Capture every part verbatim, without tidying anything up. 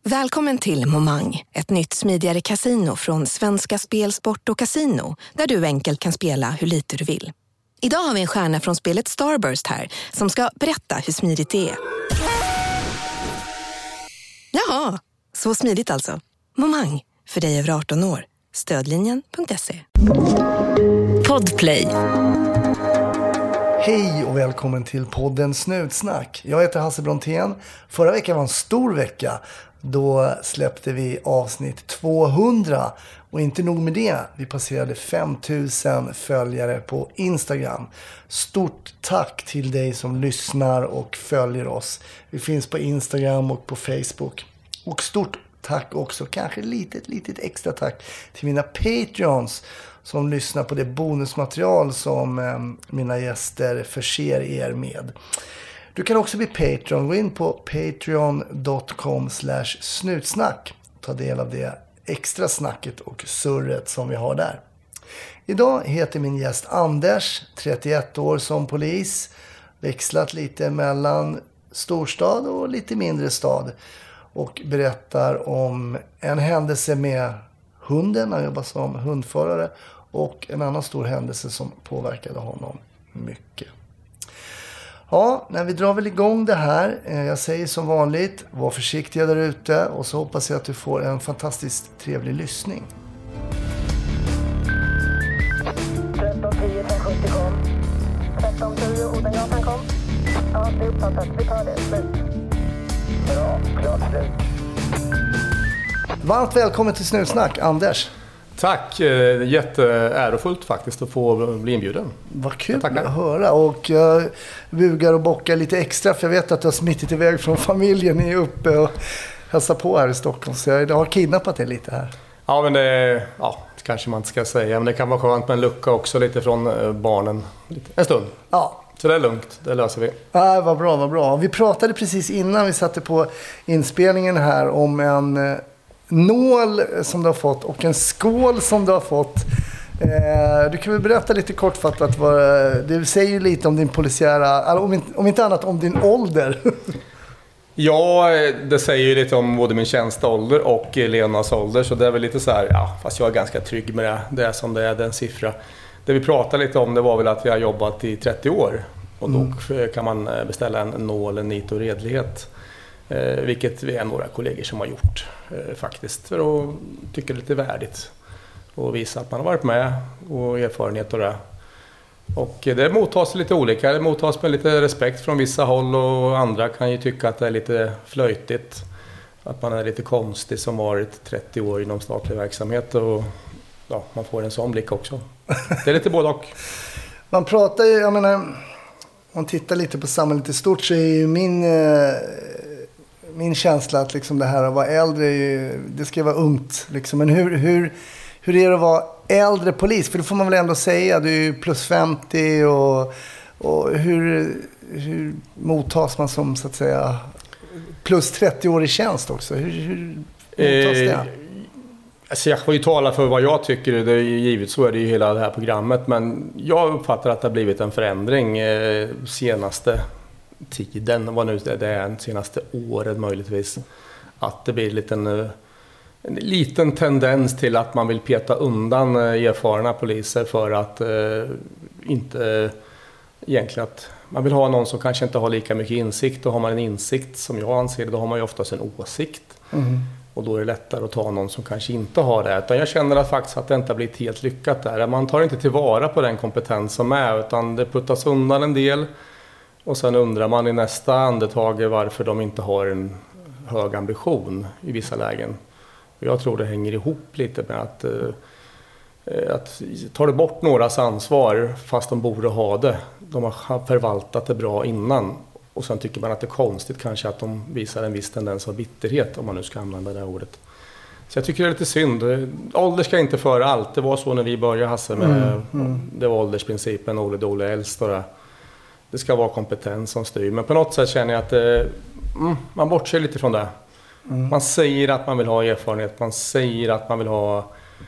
Välkommen till Momang, ett nytt smidigare casino från Svenska Spel, Sport och Casino, där du enkelt kan spela hur lite du vill. Idag har vi en stjärna från spelet Starburst här som ska berätta hur smidigt det är. Jaha, så smidigt alltså. Momang, för dig över arton år. Stödlinjen punkt se. Podplay. Hej och välkommen till podden Snutsnack. Jag heter Hasse Brontén. Förra veckan var en stor vecka. Då släppte vi avsnitt tvåhundra. Och inte nog med det, vi passerade fem tusen följare på Instagram. Stort tack till dig som lyssnar och följer oss. Vi finns på Instagram och på Facebook. Och stort tack också, kanske litet, litet extra tack till mina Patreons som lyssnar på det bonusmaterial som eh, mina gäster förser er med. Du kan också bli Patreon. Gå in på patreon dot com slash snutsnack. Ta del av det extra snacket och surret som vi har där. Idag heter min gäst Anders, trettioett år som polis. Växlat lite mellan storstad och lite mindre stad. Och berättar om en händelse med hunden. Han jobbar som hundförare. Och en annan stor händelse som påverkade honom mycket. Ja, när vi drar väl igång det här. Jag säger som vanligt, var försiktiga där ute. Och så hoppas jag att du får en fantastiskt trevlig lyssning. tretton tio femhundrasjuttio kom. tretton tio Odengatan kom. Ja, det är uppfattat. Vi tar det. Slut. Bra, klart slut. Varmt välkommen till Snutsnack, Anders. Tack, jätteärofullt faktiskt att få bli inbjuden. Vad kul att höra, och jag bugar och bockar lite extra för jag vet att du har smittit iväg från familjen. Ni är uppe och hälsar på här i Stockholm, så jag har kidnappat dig lite här. Ja, men det, ja, det kanske man inte ska säga, men det kan vara skönt med en lucka också lite från barnen en stund. Ja. Så det är lugnt, det löser vi. Ja, vad bra, vad bra. Vi pratade precis innan vi satte på inspelningen här om en nål som du har fått och en skål som du har fått. Eh, du kan väl berätta lite kortfattat vad det säger ju lite om din polisiära, om inte, om inte annat om din ålder. Ja, det säger ju lite om både min tjänsteålder och Lenas ålder, så det är väl lite så här, ja, fast jag är ganska trygg med det. Det är som det är, den siffra. Det vi pratade lite om, det var väl att vi har jobbat i trettio år och då mm. kan man beställa en nål, en nit och redlighet. Eh, vilket vi är några kollegor som har gjort eh, faktiskt, för att tycka det är lite värdigt och visa att man har varit med och erfarenhet och det. Och det mottas lite olika, det mottas med lite respekt från vissa håll och andra kan ju tycka att det är lite flöjtigt, att man är lite konstig som varit trettio år inom statlig verksamhet, och ja, man får en sån blick också. Det är lite både och. Man pratar ju, jag menar, om man tittar lite på samhället i stort så är ju min eh, min känsla att liksom det här att vara äldre, det ska vara ungt. Liksom. Men hur, hur, hur är det att vara äldre polis? För det får man väl ändå säga, du är ju plus femtio och, och hur, hur mottas man som så att säga plus trettio år i tjänst också? Hur, hur mottas det? Eh, alltså jag får ju tala för vad jag tycker, det är ju givet, så är det ju hela det här programmet. Men jag uppfattar att det har blivit en förändring eh, senaste tiden, vad nu det är, senaste året möjligtvis, att det blir en liten, en liten tendens till att man vill peta undan erfarna poliser för att eh, inte egentligen att man vill ha någon som kanske inte har lika mycket insikt, och har man en insikt som jag anser, då har man ju oftast en åsikt mm. och då är det lättare att ta någon som kanske inte har det. Utan jag känner att faktiskt att det inte har blivit helt lyckat där, man tar inte tillvara på den kompetens som är, utan det puttas undan en del. Och sen undrar man i nästa andetag varför de inte har en hög ambition i vissa lägen. Och jag tror det hänger ihop lite med att, eh, att tar det bort någras ansvar fast de borde ha det. De har förvaltat det bra innan. Och sen tycker man att det är konstigt kanske att de visar en viss tendens av bitterhet, om man nu ska använda det här ordet. Så jag tycker det är lite synd. Ålder ska inte föra allt. Det var så när vi började, Hasse, med mm, mm. det var åldersprincipen, Ole Dole äldst och det. Det ska vara kompetens som styr. Men på något sätt känner jag att eh, mm, man bortser lite från det. Mm. Man säger att man vill ha erfarenhet. Man säger att man vill ha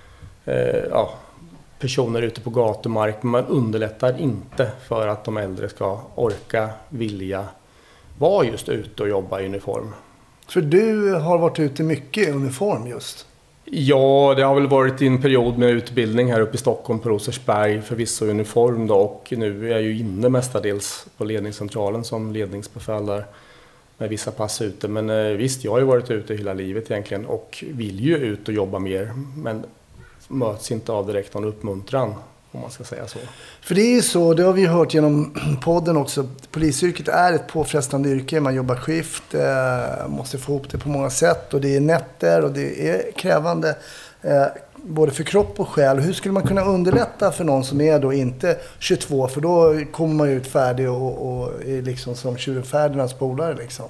eh, ja, personer ute på gatumark. Men man underlättar inte för att de äldre ska orka, vilja vara just ute och jobba i uniform. För du har varit ute mycket i uniform just. Ja, det har väl varit en period med utbildning här uppe i Stockholm på Rosersberg, förvisso i uniform då, och nu är jag ju inne mestadels på ledningscentralen som ledningsbefäl där med vissa pass ute. Men eh, visst, jag har ju varit ute hela livet egentligen och vill ju ut och jobba mer, men möts inte av direkt någon uppmuntran, om man ska säga så. För det är ju så, det har vi ju hört genom podden också, polisyrket är ett påfrestande yrke, man jobbar skift, eh, måste få ihop det på många sätt och det är nätter och det är krävande eh, både för kropp och själ. Hur skulle man kunna underlätta för någon som är då inte tjugotvå, för då kommer man ju ut färdig och, och är liksom som tjurfärdernas polare liksom.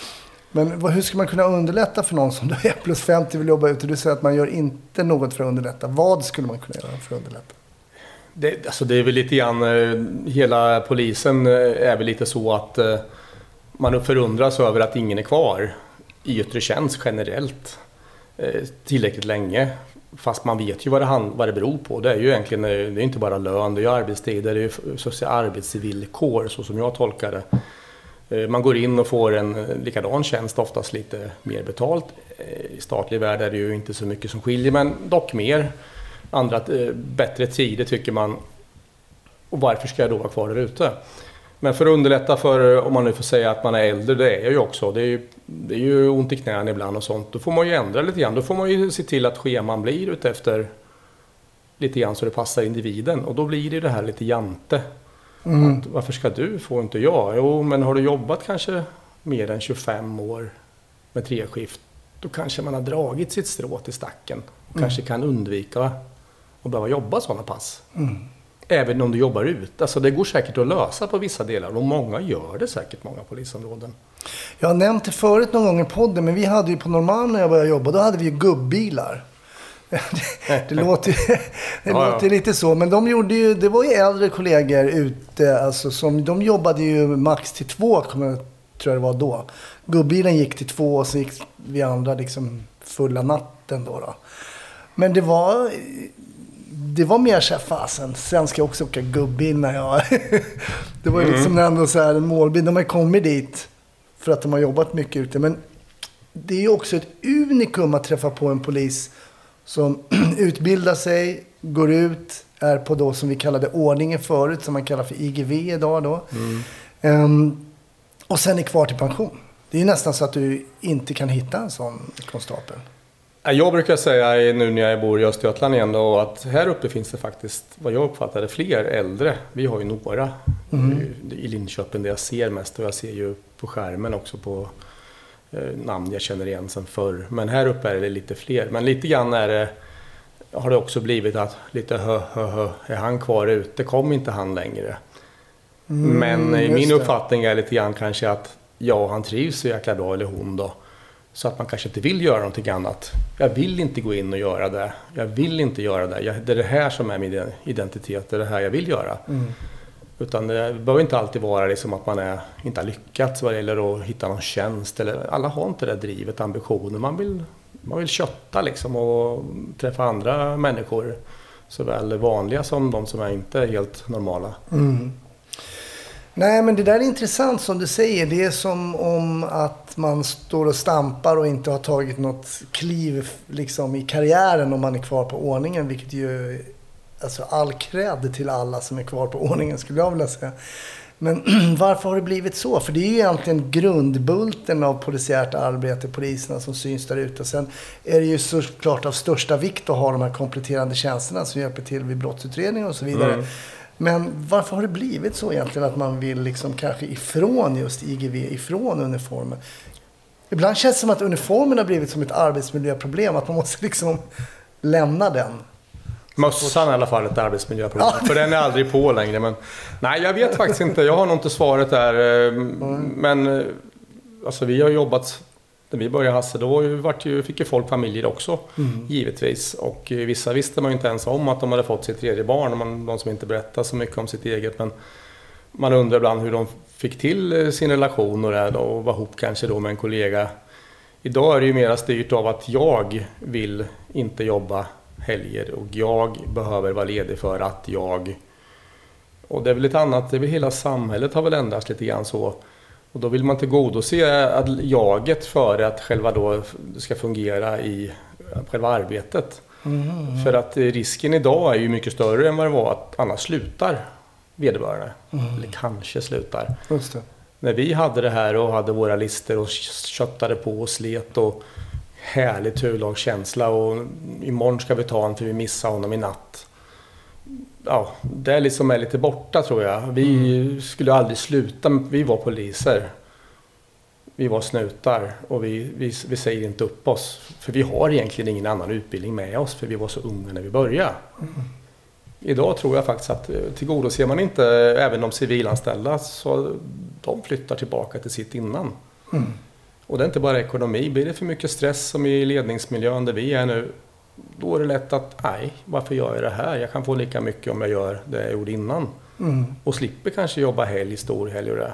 Men vad, hur ska man kunna underlätta för någon som då är plus femtio vill jobba ute? Du säger att man gör inte något för att underlätta. Vad skulle man kunna göra för att underlätta? Det, alltså det är väl lite grann, hela polisen är väl lite så att man förundras över att ingen är kvar i yttre tjänst generellt tillräckligt länge. Fast man vet ju vad det, hand, vad det beror på. Det är ju egentligen, det är inte bara lön, det är ju arbetstider, det är ju så att säga arbetsvillkor så som jag tolkar det. Man går in och får en likadan tjänst, oftast lite mer betalt. I statlig värld är det ju inte så mycket som skiljer, men dock mer. Andra bättre tider tycker man. Och varför ska jag då vara kvar där ute? Men för att underlätta för, om man nu får säga att man är äldre, det är jag ju också. Det är ju, det är ju ont i knän ibland och sånt. Då får man ju ändra lite grann. Då får man ju se till att scheman blir utefter lite grann så det passar individen. Och då blir det det här lite jante. Mm. Att, varför ska du få inte jag? Jo, men har du jobbat kanske mer än tjugofem år med treskift, då kanske man har dragit sitt strå till stacken. Och mm. kanske kan undvika att behöva jobba sådana pass. Mm. Även om du jobbar ut. Alltså det går säkert att lösa på vissa delar. Och många gör det säkert, många polisområden. Jag har nämnt det förut någon gång i podden. Men vi hade ju på Norrmalm när jag började jobba. Då hade vi ju gubbbilar. det, det låter, det ja, låter ja. lite så. Men de gjorde ju, det var ju äldre kollegor ute. Alltså som, de jobbade ju max till två, kommer jag tror jag det var då. Gubbbilen gick till två och så gick vi andra liksom fulla natten då. då. Men det var... Det var mer så här, fasen, sen ska jag också åka gubbil när jag... det var ju liksom mm. ändå så här en målbild. De har kommit dit för att de har jobbat mycket ute. Men det är ju också ett unikum att träffa på en polis som utbildar sig, går ut, är på då som vi kallade ordningen förut, som man kallar för I G V idag då. Mm. Um, och sen är kvar till pension. Det är ju nästan så att du inte kan hitta en sån konstapel. Jag brukar säga nu när jag bor i Östergötland igen då, att här uppe finns det faktiskt, vad jag uppfattade, fler äldre. Vi har ju några mm. i Linköping där jag ser mest, och jag ser ju på skärmen också på eh, namn jag känner igen sedan förr. Men här uppe är det lite fler. Men lite grann är det, har det också blivit att lite hö, hö, hö, är han kvar ute? Kom inte han längre? Mm, Men min det. uppfattning är lite grann kanske att ja, han trivs så jäkla bra, eller hon då. Så att man kanske inte vill göra någonting annat. Jag vill inte gå in och göra det. Jag vill inte göra det. Jag, det är det här som är min identitet. Det är det här jag vill göra. Mm. Utan det behöver inte alltid vara liksom att man är, inte har lyckats vad det gäller att hitta någon tjänst. Eller, alla har inte det drivet, ambitioner. Man vill, man vill kötta liksom och träffa andra människor. Såväl vanliga som de som är inte helt normala. Mm. Nej, men det där är intressant som du säger. Det är som om att man står och stampar och inte har tagit något kliv liksom, i karriären om man är kvar på ordningen. Vilket ju, alltså all cred till alla som är kvar på ordningen skulle jag vilja säga. Men varför har det blivit så? För det är ju egentligen grundbulten av polisiärt arbete, poliserna som syns där ute. Sen är det ju såklart av största vikt att ha de här kompletterande tjänsterna som hjälper till vid brottsutredning och så vidare. Mm. Men varför har det blivit så egentligen att man vill liksom kanske ifrån just I G V, ifrån uniformen? Ibland känns det som att uniformen har blivit som ett arbetsmiljöproblem, att man måste liksom lämna den. Mössan i alla fall ett arbetsmiljöproblem, ja. För den är aldrig på längre. Men, nej, jag vet faktiskt inte, jag har nog inte svaret där. Mm. Men alltså, vi har jobbat... När vi började Hasse, då vart ju, fick ju folk familjer också, mm. givetvis. Och vissa visste man ju inte ens om att de hade fått sitt tredje barn. Man, de som inte berättar så mycket om sitt eget. Men man undrar ibland hur de fick till sin relation och, det, och var ihop kanske då med en kollega. Idag är det ju mer styrt av att jag vill inte jobba helger. Och jag behöver vara ledig för att jag... Och det är väl lite annat, det är väl hela samhället har väl ändrats lite grann så. Och då vill man tillgodose att jaget före att själva då ska fungera i själva arbetet. Mm, mm. För att risken idag är ju mycket större än vad det var att annars slutar vederbörande. Mm. Eller kanske slutar. Just det. När vi hade det här och hade våra lister och köttade på och slet och härlig turlagskänsla och imorgon ska vi ta honom för vi missade honom i natt. Ja, det är liksom är lite borta tror jag. Vi mm. skulle aldrig sluta, vi var poliser. Vi var snutar och vi, vi, vi säger inte upp oss. För vi har egentligen ingen annan utbildning med oss för vi var så unga när vi började. Mm. Idag tror jag faktiskt att tillgodoser man inte även de civilanställda så de flyttar tillbaka till sitt innan. Mm. Och det är inte bara ekonomi. Blir det för mycket stress som i ledningsmiljön där vi är nu, då är det lätt att nej, varför gör jag det här? Jag kan få lika mycket om jag gör det jag gjorde innan. Mm. Och slipper kanske jobba helg, storhelg och det.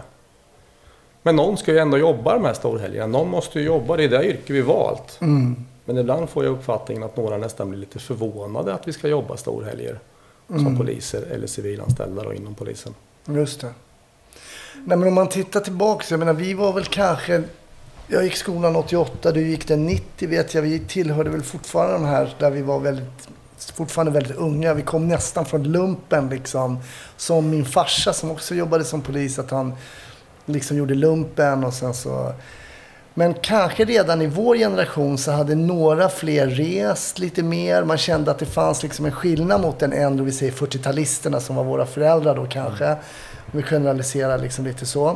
Men någon ska ju ändå jobba de här storhelgerna. Någon måste ju jobba, det är det yrke vi valt. Mm. Men ibland får jag uppfattningen att några nästan blir lite förvånade att vi ska jobba storhelger. Mm. Som poliser eller civilanställda då inom polisen. Just det. Nej, men om man tittar tillbaka, jag menar vi var väl kanske, jag gick skolan åttioåtta, du gick den nittio vet jag, vi tillhörde väl fortfarande de här där vi var väldigt, fortfarande väldigt unga. Vi kom nästan från lumpen liksom, som min farsa som också jobbade som polis, att han liksom gjorde lumpen och sen så. Men kanske redan i vår generation så hade några fler rest lite mer. Man kände att det fanns liksom en skillnad mot den äldre, vi säger fyrtiotalisterna som var våra föräldrar då kanske. Mm. Vi generaliserar liksom lite så.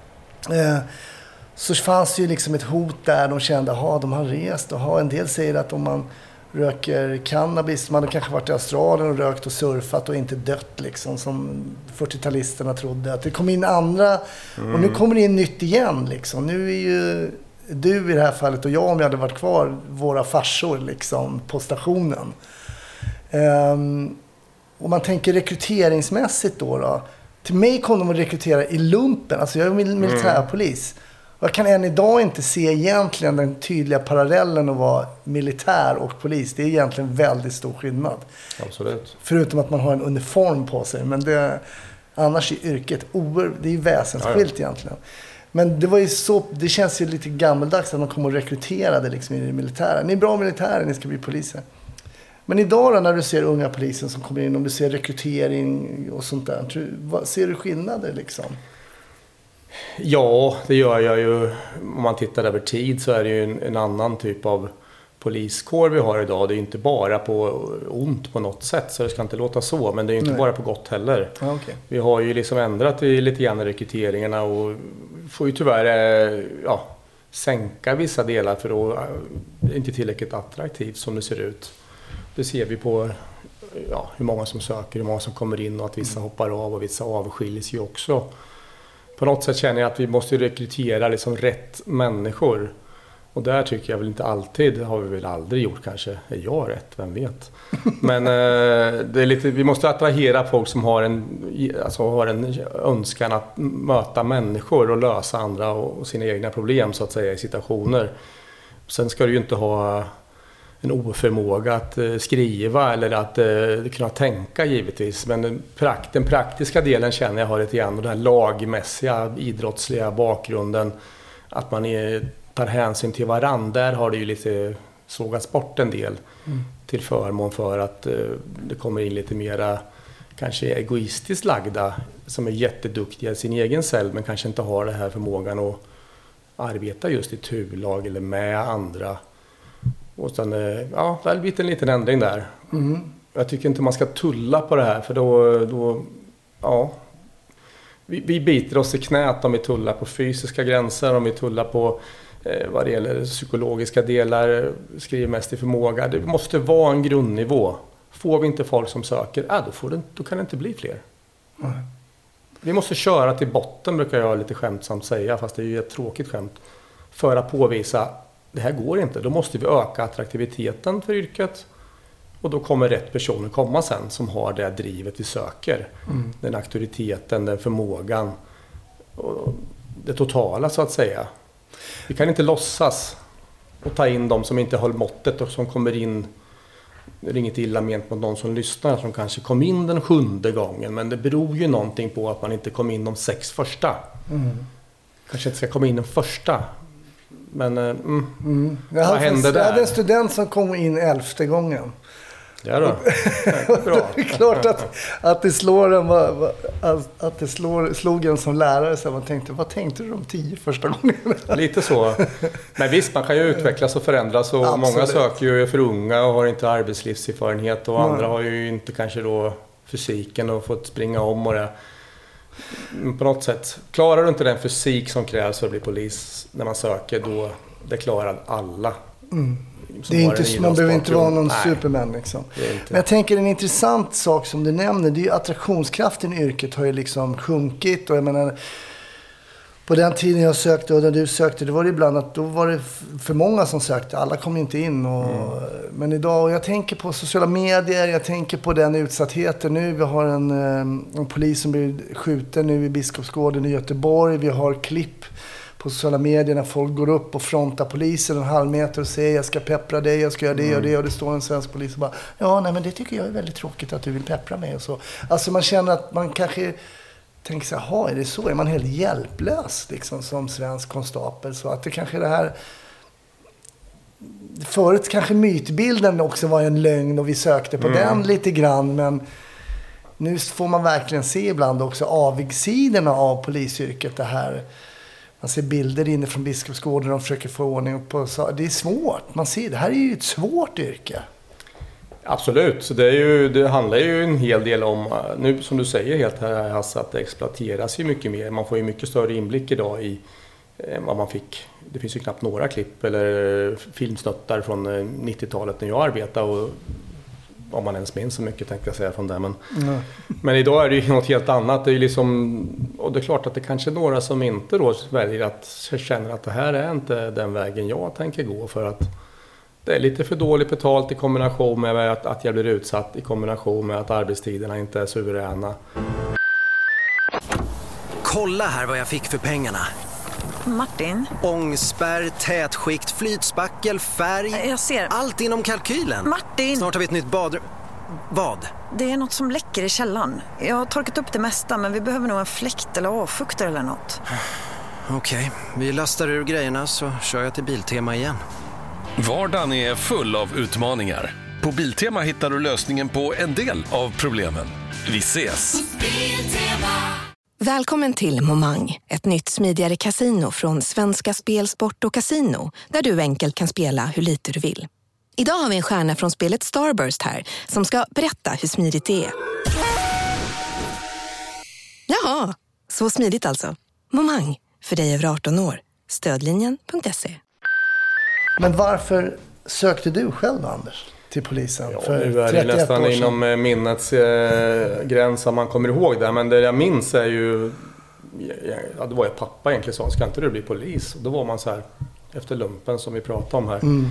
Eh, så fanns det ju liksom ett hot där. De kände, ja de har rest. Och en del säger att om man röker cannabis, man har kanske varit i Australien och rökt och surfat och inte dött liksom, som fyrtiotalisterna trodde. Att det kom in andra, mm. och nu kommer det in nytt igen liksom. Nu är ju du i det här fallet och jag, om jag hade varit kvar, våra farsor liksom på stationen. Um, och man tänker rekryteringsmässigt då då. Till mig kom de att rekrytera i lumpen. Alltså jag är mil- militärpolis. Och jag kan än idag inte se egentligen den tydliga parallellen att vara militär och polis. Det är egentligen väldigt stor skillnad. Absolut. Förutom att man har en uniform på sig. Men det, annars är yrket oer, det är ju väsensskilt ja, ja. egentligen. Men det var ju så, det känns ju lite gammaldags att man kom och rekryterade liksom i det militära. Ni är bra militärer, ni ska bli poliser. Men idag då, när du ser unga polisen som kommer in, om du ser rekrytering och sånt där, tror, vad, ser du skillnader liksom? Ja, det gör jag ju. Om man tittar över tid så är det ju en, en annan typ av poliskår vi har idag. Det är inte bara på ont på något sätt, så det ska inte låta så. Men det är ju inte Nej. bara på gott heller. Ah, okay. Vi har ju liksom ändrat i lite grann rekryteringarna och får ju tyvärr ja, sänka vissa delar för att det är inte tillräckligt attraktivt som det ser ut. Det ser vi på ja, hur många som söker, hur många som kommer in och att vissa hoppar av och vissa avskiljs ju också. På något sätt känner jag att vi måste rekrytera liksom rätt människor. Och där tycker jag väl inte alltid, har vi väl aldrig gjort kanske. Är jag rätt? Vem vet? Men eh, det är lite, vi måste attrahera folk som har en, alltså har en önskan att möta människor och lösa andra och sina egna problem så att säga i situationer. Sen ska du ju inte ha en oförmåga att eh, skriva eller att eh, kunna tänka givetvis. Men den, prakt, den praktiska delen känner jag har lite grann och den här lagmässiga, idrottsliga bakgrunden. Att man är, tar hänsyn till varandra. Där har det ju lite sågats bort en del mm. till förmån för att eh, det kommer in lite mera kanske egoistiskt lagda som är jätteduktiga i sin egen cell men kanske inte har den här förmågan att arbeta just i turlag eller med andra. Och sen, ja, det har blivit en liten ändring där. Mm. Jag tycker inte man ska tulla på det här för då, då ja, vi, vi biter oss i knät om vi tullar på fysiska gränser, om vi tullar på eh, vad det gäller psykologiska delar, skrivmässig förmåga. Det måste vara en grundnivå. Får vi inte folk som söker, ja, då, får det, då kan det inte bli fler. Mm. Vi måste köra till botten, brukar jag lite skämtsamt säga, fast det är ju ett tråkigt skämt, för att påvisa det här går inte. Då måste vi öka attraktiviteten för yrket. Och då kommer rätt personer komma sen som har det drivet vi söker. Mm. Den auktoriteten, den förmågan. Och det totala så att säga. Vi kan inte låtsas och ta in de som inte håller måttet och som kommer in. Det är inget illa ment mot någon som lyssnar som kanske kom in den sjunde gången. Men det beror ju någonting på att man inte kom in de sex första. Mm. kanske inte ska komma in den första. Men mm, mm. Jag vad hände där? Jag hade en student som kom in elfte gången. Ja då. Ja, bra. Det är klart att, att det slår en, att det slår, slog en som lärare. Så man tänkte, vad tänkte du de tio första gångerna? Lite så. Men visst, man kan ju utvecklas och förändras. Och Absolut. Många söker ju för unga och har inte arbetslivserfarenhet. Och andra har ju inte kanske då fysiken och fått springa om och det. Men på något sätt, klarar du inte den fysik som krävs för att bli polis när man söker, då det klarar alla. Mm. Det är inte, man behöver inte vara någon superman liksom. Men jag tänker en intressant sak som du nämner, det är ju attraktionskraften i yrket har ju liksom sjunkit. Och jag menar, på den tiden jag sökte och när du sökte, det var det ibland att då var det för många som sökte. Alla kom inte in. Och, mm. Men idag, och jag tänker på sociala medier, jag tänker på den utsattheten nu. Vi har en, en polis som blir skjuten nu i Biskopsgården i Göteborg. Vi har klipp på sociala medier när folk går upp och frontar polisen en halv meter och säger jag ska peppra dig, jag ska göra det och det, och det står en svensk polis och bara ja, nej men det tycker jag är väldigt tråkigt att du vill peppra mig och så. Alltså man känner att man kanske tänker så här, är det så? Är man helt hjälplös liksom som svensk konstapel? Så att det kanske det här förut kanske mytbilden också var en lögn och vi sökte på mm. den lite grann, men nu får man verkligen se ibland också avigsidorna av polisyrket, det här. Man ser bilder inne från Biskopsgården och de försöker få ordning på. Det är svårt. Man ser, det här är ju ett svårt yrke. Absolut. Så det, är ju, det handlar ju en hel del om, nu som du säger helt här Hasse, att det exploateras ju mycket mer. Man får ju mycket större inblick idag i eh, vad man fick. Det finns ju knappt några klipp eller filmsnuttar från nittiotalet när jag arbetade, och om man ens minns så mycket tänkte jag säga från det. Men, mm. men idag är det ju något helt annat. Det är ju liksom, och det är klart att det kanske är några som inte då väljer att känna att det här är inte den vägen jag tänker gå, för att det är lite för dåligt betalt i kombination med att, att jag blir utsatt, i kombination med att arbetstiderna inte är suveräna. Kolla här vad jag fick för pengarna. Martin? Ångspärr, tätskikt, flytspackel, färg. Jag ser. Allt inom kalkylen. Martin! Snart har vi ett nytt badrum. Vad? Det är något som läcker i källaren. Jag har torkat upp det mesta, men vi behöver nog en fläkt eller avfuktare eller något. Okej, okay. Vi lastar ur grejerna så kör jag till Biltema igen. Vardagen är full av utmaningar. På Biltema hittar du lösningen på en del av problemen. Vi ses! Välkommen till Momang, ett nytt smidigare kasino från Svenska Spel, Sport och Casino, där du enkelt kan spela hur lite du vill. Idag har vi en stjärna från spelet Starburst här som ska berätta hur smidigt det är. Jaha, så smidigt alltså. Momang, för dig över arton år. Stödlinjen punkt se. Men varför sökte du själv, Anders, till polisen? Ja, för nu är det nästan inom minnets eh, gräns om man kommer ihåg det. Men det jag minns är ju, ja, det var ju pappa egentligen sa, ska inte du bli polis? Och då var man så här, efter lumpen som vi pratade om här. Mm.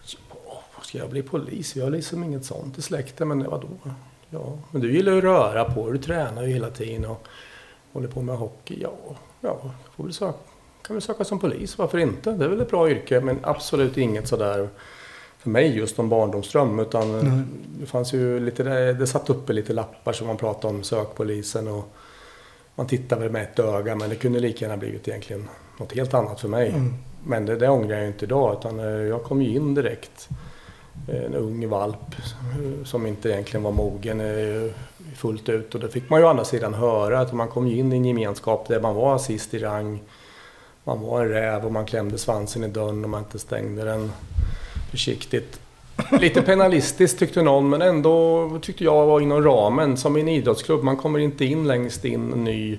Ja, ska jag bli polis? Jag har liksom inget sånt i släkten, men vadå? Ja, men du gillar ju röra på, du tränar ju hela tiden och håller på med hockey. Ja, ja får väl söka. Kan vi söka som polis, varför inte? Det är väl ett bra yrke, men absolut inget sådär för mig just om barndomsdröm, utan mm. det fanns ju lite, det, det satt uppe lite lappar som man pratade om sökpolisen, och man tittade väl med ett öga, men det kunde lika gärna blivit egentligen något helt annat för mig. Mm. Men det, det ångrar jag inte idag, utan jag kom ju in direkt, en ung valp som inte egentligen var mogen fullt ut, och det fick man ju å andra sidan höra, att man kom in i en gemenskap där man var sist i rang. Man var en räv och man klämde svansen i dörren och man inte stängde den försiktigt. Lite penalistiskt tyckte någon, men ändå tyckte jag var inom ramen. Som i en idrottsklubb, man kommer inte in längst in ny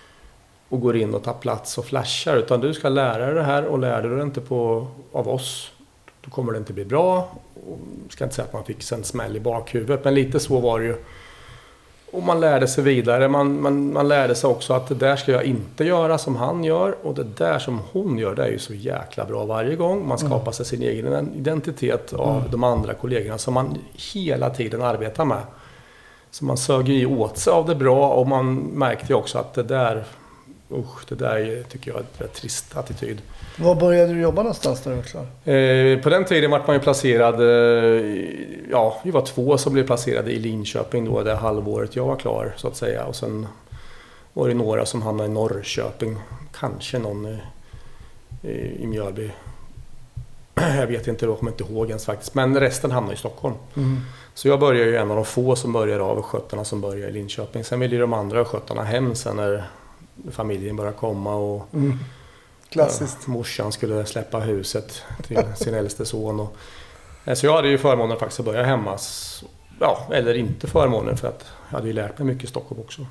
och går in och tar plats och flashar. Utan du ska lära dig det här, och lär du det inte på, av oss, då kommer det inte bli bra. Och jag ska inte säga att man fick en smäll i bakhuvudet, men lite så var det ju. Och man lärde sig vidare. Man, man, man lärde sig också att det där ska jag inte göra som han gör. Och det där som hon gör, det är ju så jäkla bra varje gång. Man skapar mm. sig sin egen identitet av mm. de andra kollegorna som man hela tiden arbetar med. Så man sög ju åt sig av det bra, och man märkte ju också att det där, usch, det där tycker jag är en rätt trist attityd. Var började du jobba någonstans där också? Eh, på den tiden var man ju placerad, eh, ja, vi var två som blev placerade i Linköping då, det halvåret jag var klar så att säga. Och sen var det några som hamnade i Norrköping, kanske någon i, i, i Mjölby. Jag vet inte, jag kommer inte ihåg ens faktiskt, men resten hamnade i Stockholm. Mm. Så jag började ju en av de få som började av sköttarna som började i Linköping. Sen ville ju de andra sköttarna hem sen när familjen började komma och mm. Klassiskt. Ja, morsan skulle släppa huset till sin äldste son. Och, så jag hade ju förmånen faktiskt att börja hemma. Ja, eller inte förmånen, för att jag hade ju lärt mig mycket i Stockholm också.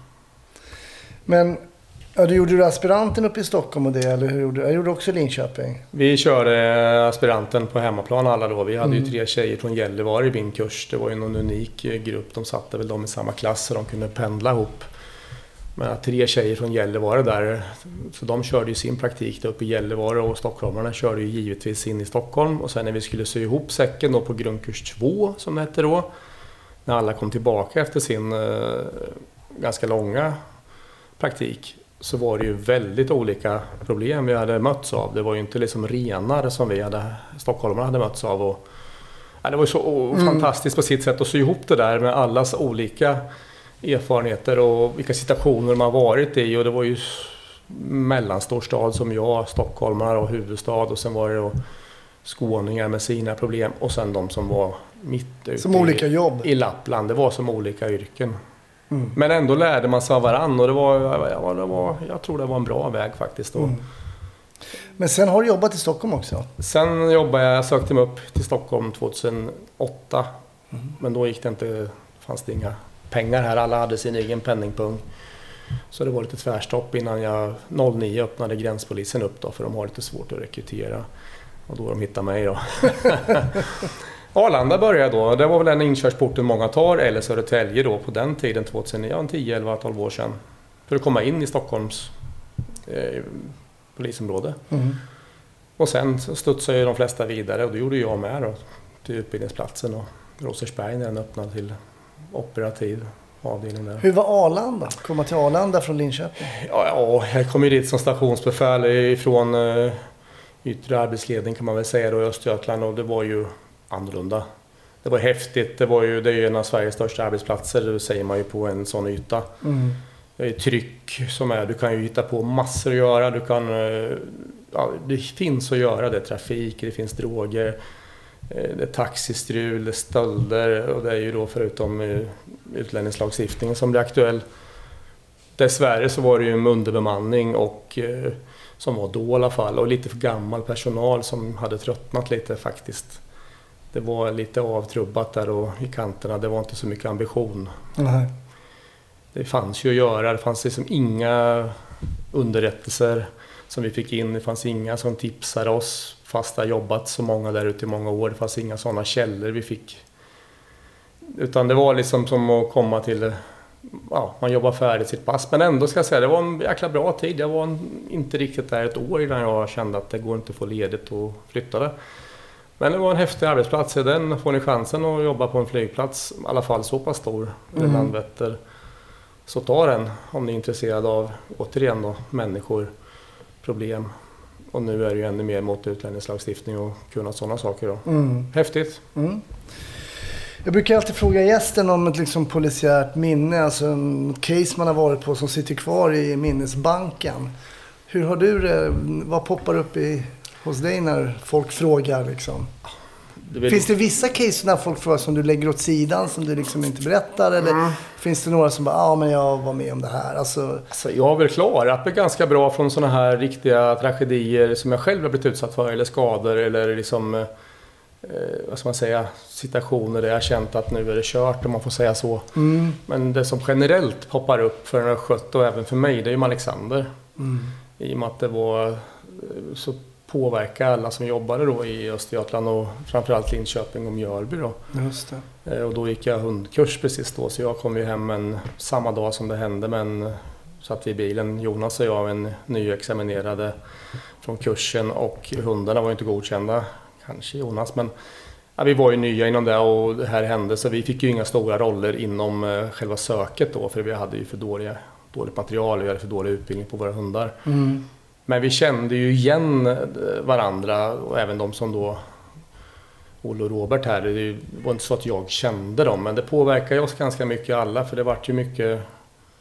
Men ja, du gjorde du aspiranten uppe i Stockholm och det, eller hur gjorde du? Jag gjorde också Linköping. Vi körde aspiranten på hemmaplan alla då. Vi hade mm. ju tre tjejer från Gällivare i min kurs. Det var ju någon unik grupp. De satte väl dem i samma klass så de kunde pendla ihop. Men tre tjejer från Gällivare där, så de körde ju sin praktik där uppe i Gällivare och stockholmarna körde ju givetvis in i Stockholm. Och sen när vi skulle sy ihop säcken då på grundkurs två som det hette då, när alla kom tillbaka efter sin eh, ganska långa praktik, så var det ju väldigt olika problem vi hade mötts av. Det var ju inte liksom renar som vi hade, stockholmarna hade mötts av. Och, ja, det var ju så mm. fantastiskt på sitt sätt att sy ihop det där med allas olika erfarenheter och vilka situationer man varit i. Och det var ju mellanstor stad som jag, stockholmare och huvudstad, och sen var det då skåningar med sina problem och sen de som var mitt ute som olika jobb i Lappland. Det var som olika yrken. Mm. Men ändå lärde man sig av varann och det var, ja, det var, jag tror det var en bra väg faktiskt då. Mm. Men sen har du jobbat i Stockholm också? Sen jobbade jag, jag sökte mig upp till Stockholm tjugohundraåtta. Mm. Men då gick det inte, fanns det inga pengar här, alla hade sin egen penningpung. Så det var lite tvärstopp innan jag noll nio öppnade gränspolisen upp då, för de har lite svårt att rekrytera. Och då de hittade mig då. Arlanda började då, det var väl den inkörsporten många tar, eller Södertälje då på den tiden, tjugohundratio, elva tolv år sedan. För att komma in i Stockholms eh, polisområde. Mm. Och sen studsade ju de flesta vidare och det gjorde jag med då, till utbildningsplatsen. Och Rosersberg när den öppnade till operativ avdelning där. Hur var Arlanda? Komma till Arlanda från Linköping? Ja, ja jag kom ju dit som stationsbefäl ifrån eh, yttre arbetsledning kan man väl säga då i Östergötland, och det var ju annorlunda. Det var häftigt, det var ju, det är ju en av Sveriges största arbetsplatser, det säger man ju på en sån yta. Mm. Det är tryck som är, du kan ju hitta på massor att göra, du kan, ja, det finns att göra, det är trafik, det finns droger, det är taxistrul, det är stölder, och det är ju då förutom utlänningslagstiftningen som blir aktuell. Dessvärre så var det ju en underbemanning och som var då i alla fall, och lite för gammal personal som hade tröttnat lite faktiskt. Det var lite avtrubbat där och i kanterna, det var inte så mycket ambition. Nej. Det fanns ju att göra, det fanns liksom inga underrättelser som vi fick in, det fanns inga som tipsade oss fast det har jobbat så många där ute i många år, det fanns inga sådana källor vi fick. Utan det var liksom som att komma till, ja, man jobbar färdigt sitt pass, men ändå ska jag säga, det var en jäkla bra tid. Jag var inte riktigt där ett år innan jag kände att det går inte att få ledigt och flytta det. Men det var en häftig arbetsplats, i den får ni chansen att jobba på en flygplats, i alla fall så pass stor, mm. Landvetter. Så ta den om ni är intresserade av, återigen då, människor, problem. Och nu är det ju ännu mer mot utlänningslagstiftning och kunna sådana saker då. Mm. Häftigt. Mm. Jag brukar alltid fråga gästen om ett liksom polisiärt minne, alltså en case man har varit på som sitter kvar i minnesbanken. Hur har du det? Vad poppar upp i, hos dig när folk frågar liksom? Det finns det vissa case när folk frågar som du lägger åt sidan som du liksom inte berättar, eller mm. finns det några som bara, ja ah, men jag var med om det här? Alltså... Alltså, jag har väl klarat det ganska bra från sådana här riktiga tragedier som jag själv har blivit utsatt för, eller skador, eller liksom, eh, vad ska man säga, situationer där jag har känt att nu är det kört, om man får säga så. Mm. Men det som generellt poppar upp för en skött och även för mig, det är ju Alexander. Mm. I och med att det var så påverka alla som jobbade då i Östergötland och framförallt Linköping och Mjölby då. Just det. Och då gick jag hundkurs precis då, så jag kom ju hem en, samma dag som det hände, men satt vi i bilen, Jonas och jag, en nyexaminerade från kursen, och hundarna var ju inte godkända, kanske Jonas, men ja, vi var ju nya inom det och det här hände, så vi fick ju inga stora roller inom uh, själva söket då, för vi hade ju för dåliga, dåligt material, vi hade för dålig utbildning på våra hundar. Mm. Men vi kände ju igen varandra, och även de som då, Olle och Robert här, det var inte så att jag kände dem, men det påverkade oss ganska mycket alla, för det var ju mycket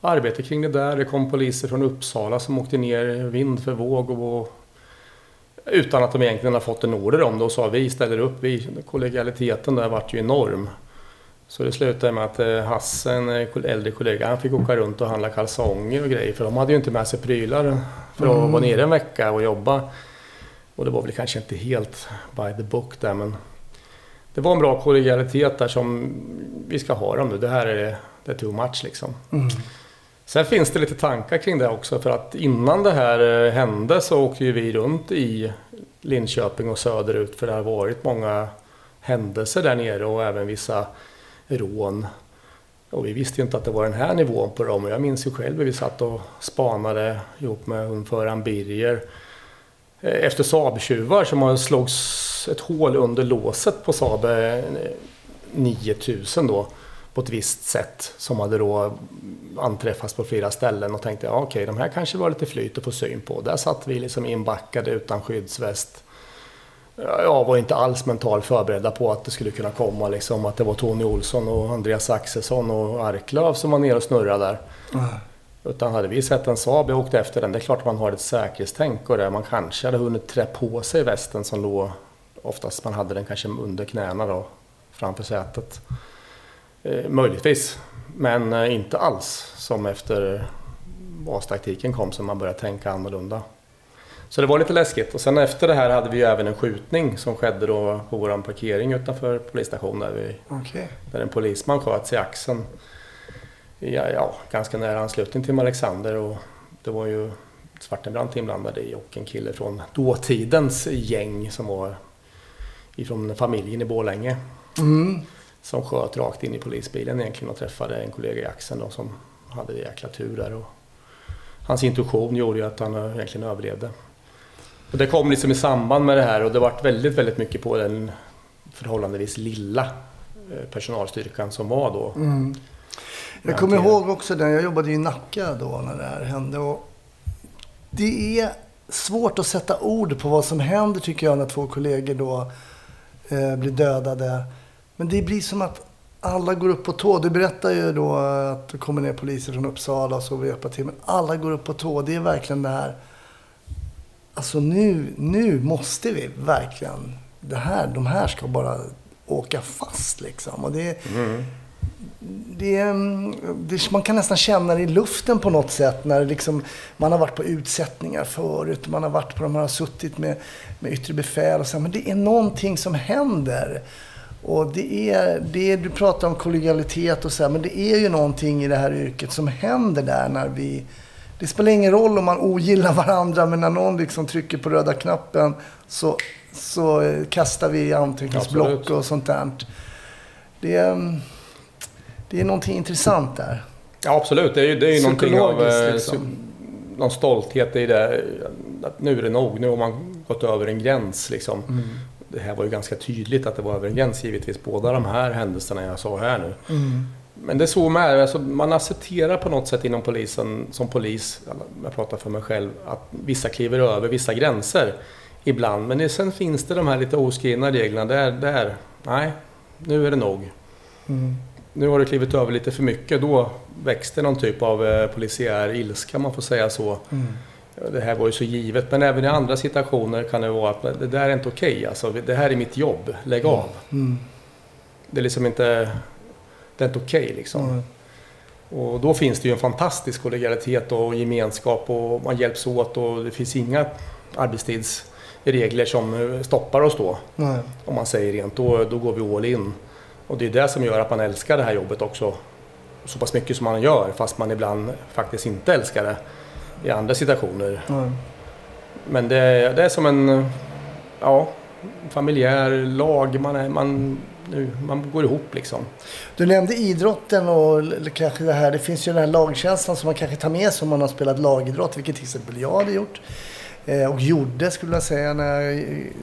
arbete kring det där. Det kom poliser från Uppsala som åkte ner vind för våg och, och utan att de egentligen har fått en order om det och sa vi ställer upp. Vi, kollegialiteten där vart ju enorm. Så det slutade med att Hasse, en äldre kollega, han fick åka runt och handla kalsonger och grejer. För de hade ju inte med sig prylar för att mm. vara nere en vecka och jobba. Och det var väl kanske inte helt by the book där, men det var en bra kollegialitet där som vi ska ha dem nu. Det här är, det är too much liksom. Mm. Sen finns det lite tankar kring det också, för att innan det här hände så åkte ju vi runt i Linköping och söderut, för det har varit många händelser där nere och även vissa rån. Och vi visste ju inte att det var den här nivån på dem. Och jag minns ju själv hur vi satt och spanade ihop med hundföraren Birger efter Saab-tjuvar som har slogs ett hål under låset på Saab nio tusen då på ett visst sätt som hade då anträffats på flera ställen och tänkte ja okej, okay, de här kanske var lite flyt att få syn på. Där satt vi liksom inbackade utan skyddsväst. Jag var inte alls mentalt förberedda på att det skulle kunna komma liksom, att det var Tony Olsson och Andreas Axelsson och Arklöv som var nere och snurrade där. Mm. Utan hade vi sett en Saab och åkte efter den, det är klart att man har ett säkerhetstänk och det. Man kanske hade hunnit trä på sig västen som låg, oftast man hade den kanske under knäna då, framför sätet. Eh, möjligtvis, men eh, inte alls som efter bastaktiken kom som man började tänka annorlunda. Så det var lite läskigt. Och sen efter det här hade vi ju även en skjutning som skedde då på vår parkering utanför polisstationen där, vi, okay. där en polisman sköt i axeln. Ja, ja, ganska nära anslutning till Alexander, och det var ju Svartenbrandt inblandad i och en kille från dåtidens gäng som var ifrån familjen i Borlänge. Mm. Som sköt rakt in i polisbilen egentligen och träffade en kollega i axeln då, som hade jäkla tur där. Och hans intuition gjorde ju att han egentligen överlevde. Och det kom liksom i samband med det här, och det var väldigt, väldigt mycket på den förhållandevis lilla personalstyrkan som var då. Mm. Jag kommer ihåg också den, jag jobbade i Nacka då när det här hände, och det är svårt att sätta ord på vad som händer tycker jag när två kollegor då eh, blir dödade. Men det blir som att alla går upp på tå. Du berättar ju då att det kommer ner poliser från Uppsala och så vi hjälper till, men alla går upp på tå. Det är verkligen det här, alltså nu, nu måste vi verkligen, det här, de här ska bara åka fast liksom. Och det mm. Det, det, man kan nästan känna det i luften på något sätt när liksom, man har varit på utsättningar förut, man har varit på de här, suttit med, med yttre befäl och så, men det är någonting som händer. Och det är, det är, du pratar om kollegialitet och så här, men det är ju någonting i det här yrket som händer där när vi, det spelar ingen roll om man ogillar varandra, men när någon liksom trycker på röda knappen så, så kastar vi anteckningsblock och sånt där. Det är Det är någonting intressant där. Ja, absolut. Det är ju, det är ju någonting av liksom. Någon stolthet i det. Att nu är det nog. Nu har man gått över en gräns. Liksom. Mm. Det här var ju ganska tydligt att det var över en gräns, givetvis. Båda de här händelserna jag sa här nu. Mm. Men det är så med. Alltså, man accepterar på något sätt inom polisen, som polis, jag pratar för mig själv, att vissa kliver över vissa gränser ibland. Men det, sen finns det de här lite oskrivna reglerna. Där, där, nej, nu är det nog. Mm. Nu har det klivit över lite för mycket. Då växte någon typ av eh, polisiär ilska, man får säga så. Mm. Det här var ju så givet. Men även i andra situationer kan det vara att det där är inte okej. Okay. Alltså, det här är mitt jobb. Lägg av. Mm. Det är liksom inte, det är inte okej okay, liksom. Mm. Och då finns det ju en fantastisk kollegialitet och gemenskap och man hjälps åt och det finns inga arbetstidsregler som stoppar oss då. Mm. Om man säger rent, då, då går vi all in. Och det är det som gör att man älskar det här jobbet också så pass mycket som man gör, fast man ibland faktiskt inte älskar det i andra situationer. Mm. Men det, det är som en ja, familjär lag, man, är, man, nu, man går ihop liksom. Du nämnde idrotten och kanske det här, det finns ju den här lagkänslan som man kanske tar med sig om man har spelat lagidrott, vilket till exempel jag hade gjort. Eh, och gjorde skulle jag säga när...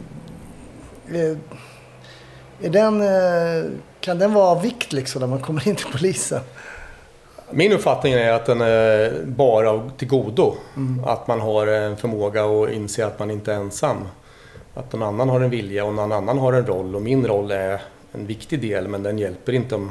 Eh, är den... Eh, kan den vara av vikt liksom när man kommer in till polisen? Min uppfattning är att den är bara till godo. Mm. Att man har en förmåga att inse att man inte är ensam. Att någon annan har en vilja och någon annan har en roll. Och min roll är en viktig del, men den hjälper inte om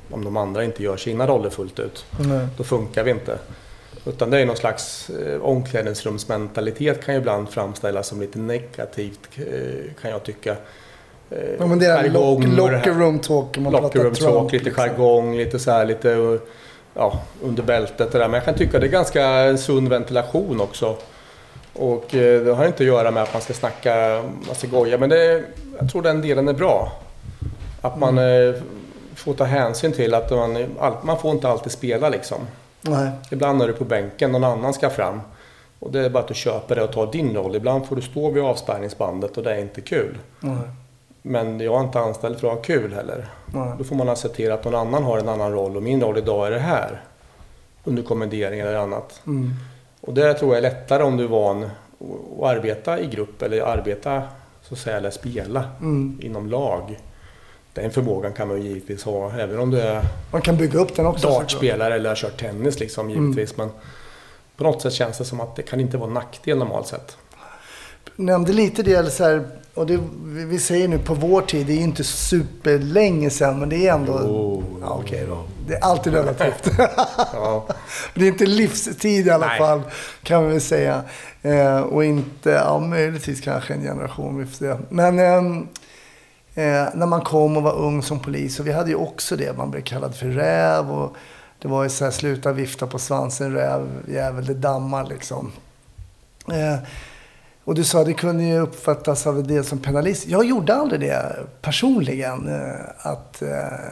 om de andra inte gör sina roller fullt ut. Nej. Då funkar vi inte. Utan det är någon slags eh, omklädningsrumsmentalitet kan ju ibland framställas som lite negativt eh, kan jag tycka. Eh, ja, men det är lock, locker room talk. Man locker room Trump, talk, lite liksom. Jargong, lite så här, lite ja, under bältet. Det där. Men jag kan tycka det är ganska sund ventilation också. Och eh, det har inte att göra med att man ska snacka, man ska goja. Men det, jag tror den delen är bra. Att man mm. eh, får ta hänsyn till att man, man får inte alltid spela liksom. Nej. Ibland är du på bänken, någon annan ska fram. Och det är bara att du köper det och tar din roll. Ibland får du stå vid avspärrningsbandet och det är inte kul. Nej. jag är inte anställd för att ha kul heller. Nej. Då får man acceptera att någon annan har en annan roll. Och min roll idag är det här. Under kommendering eller annat. Mm. Och det tror jag är lättare om du är van att arbeta i grupp. Eller arbeta, så att säga, eller spela mm. inom lag. Den förmågan kan man ju givetvis ha. Även om du är man kan bygga upp den också. Dartspelare eller har kört tennis liksom, givetvis. Mm. Men på något sätt känns det som att det kan inte vara en nackdel normalt sett. Nämnde lite det så här, och det, vi säger nu på vår tid, det är inte superlänge sedan, men det är ändå oh, ja, okej då. Det är alltid relativt. Ja. Det är inte livstid i alla Nej. fall, kan man väl säga. Eh, och inte, ja, möjligtvis kanske en generation, vi får se. Men eh, eh, när man kom och var ung som polis, och vi hade ju också det, man blev kallad för räv, och det var ju så här, sluta vifta på svansen, räv, jävel, det dammar liksom. Eh, Och du sa att det kunde ju uppfattas av det som penalist. Jag gjorde aldrig det personligen. Att,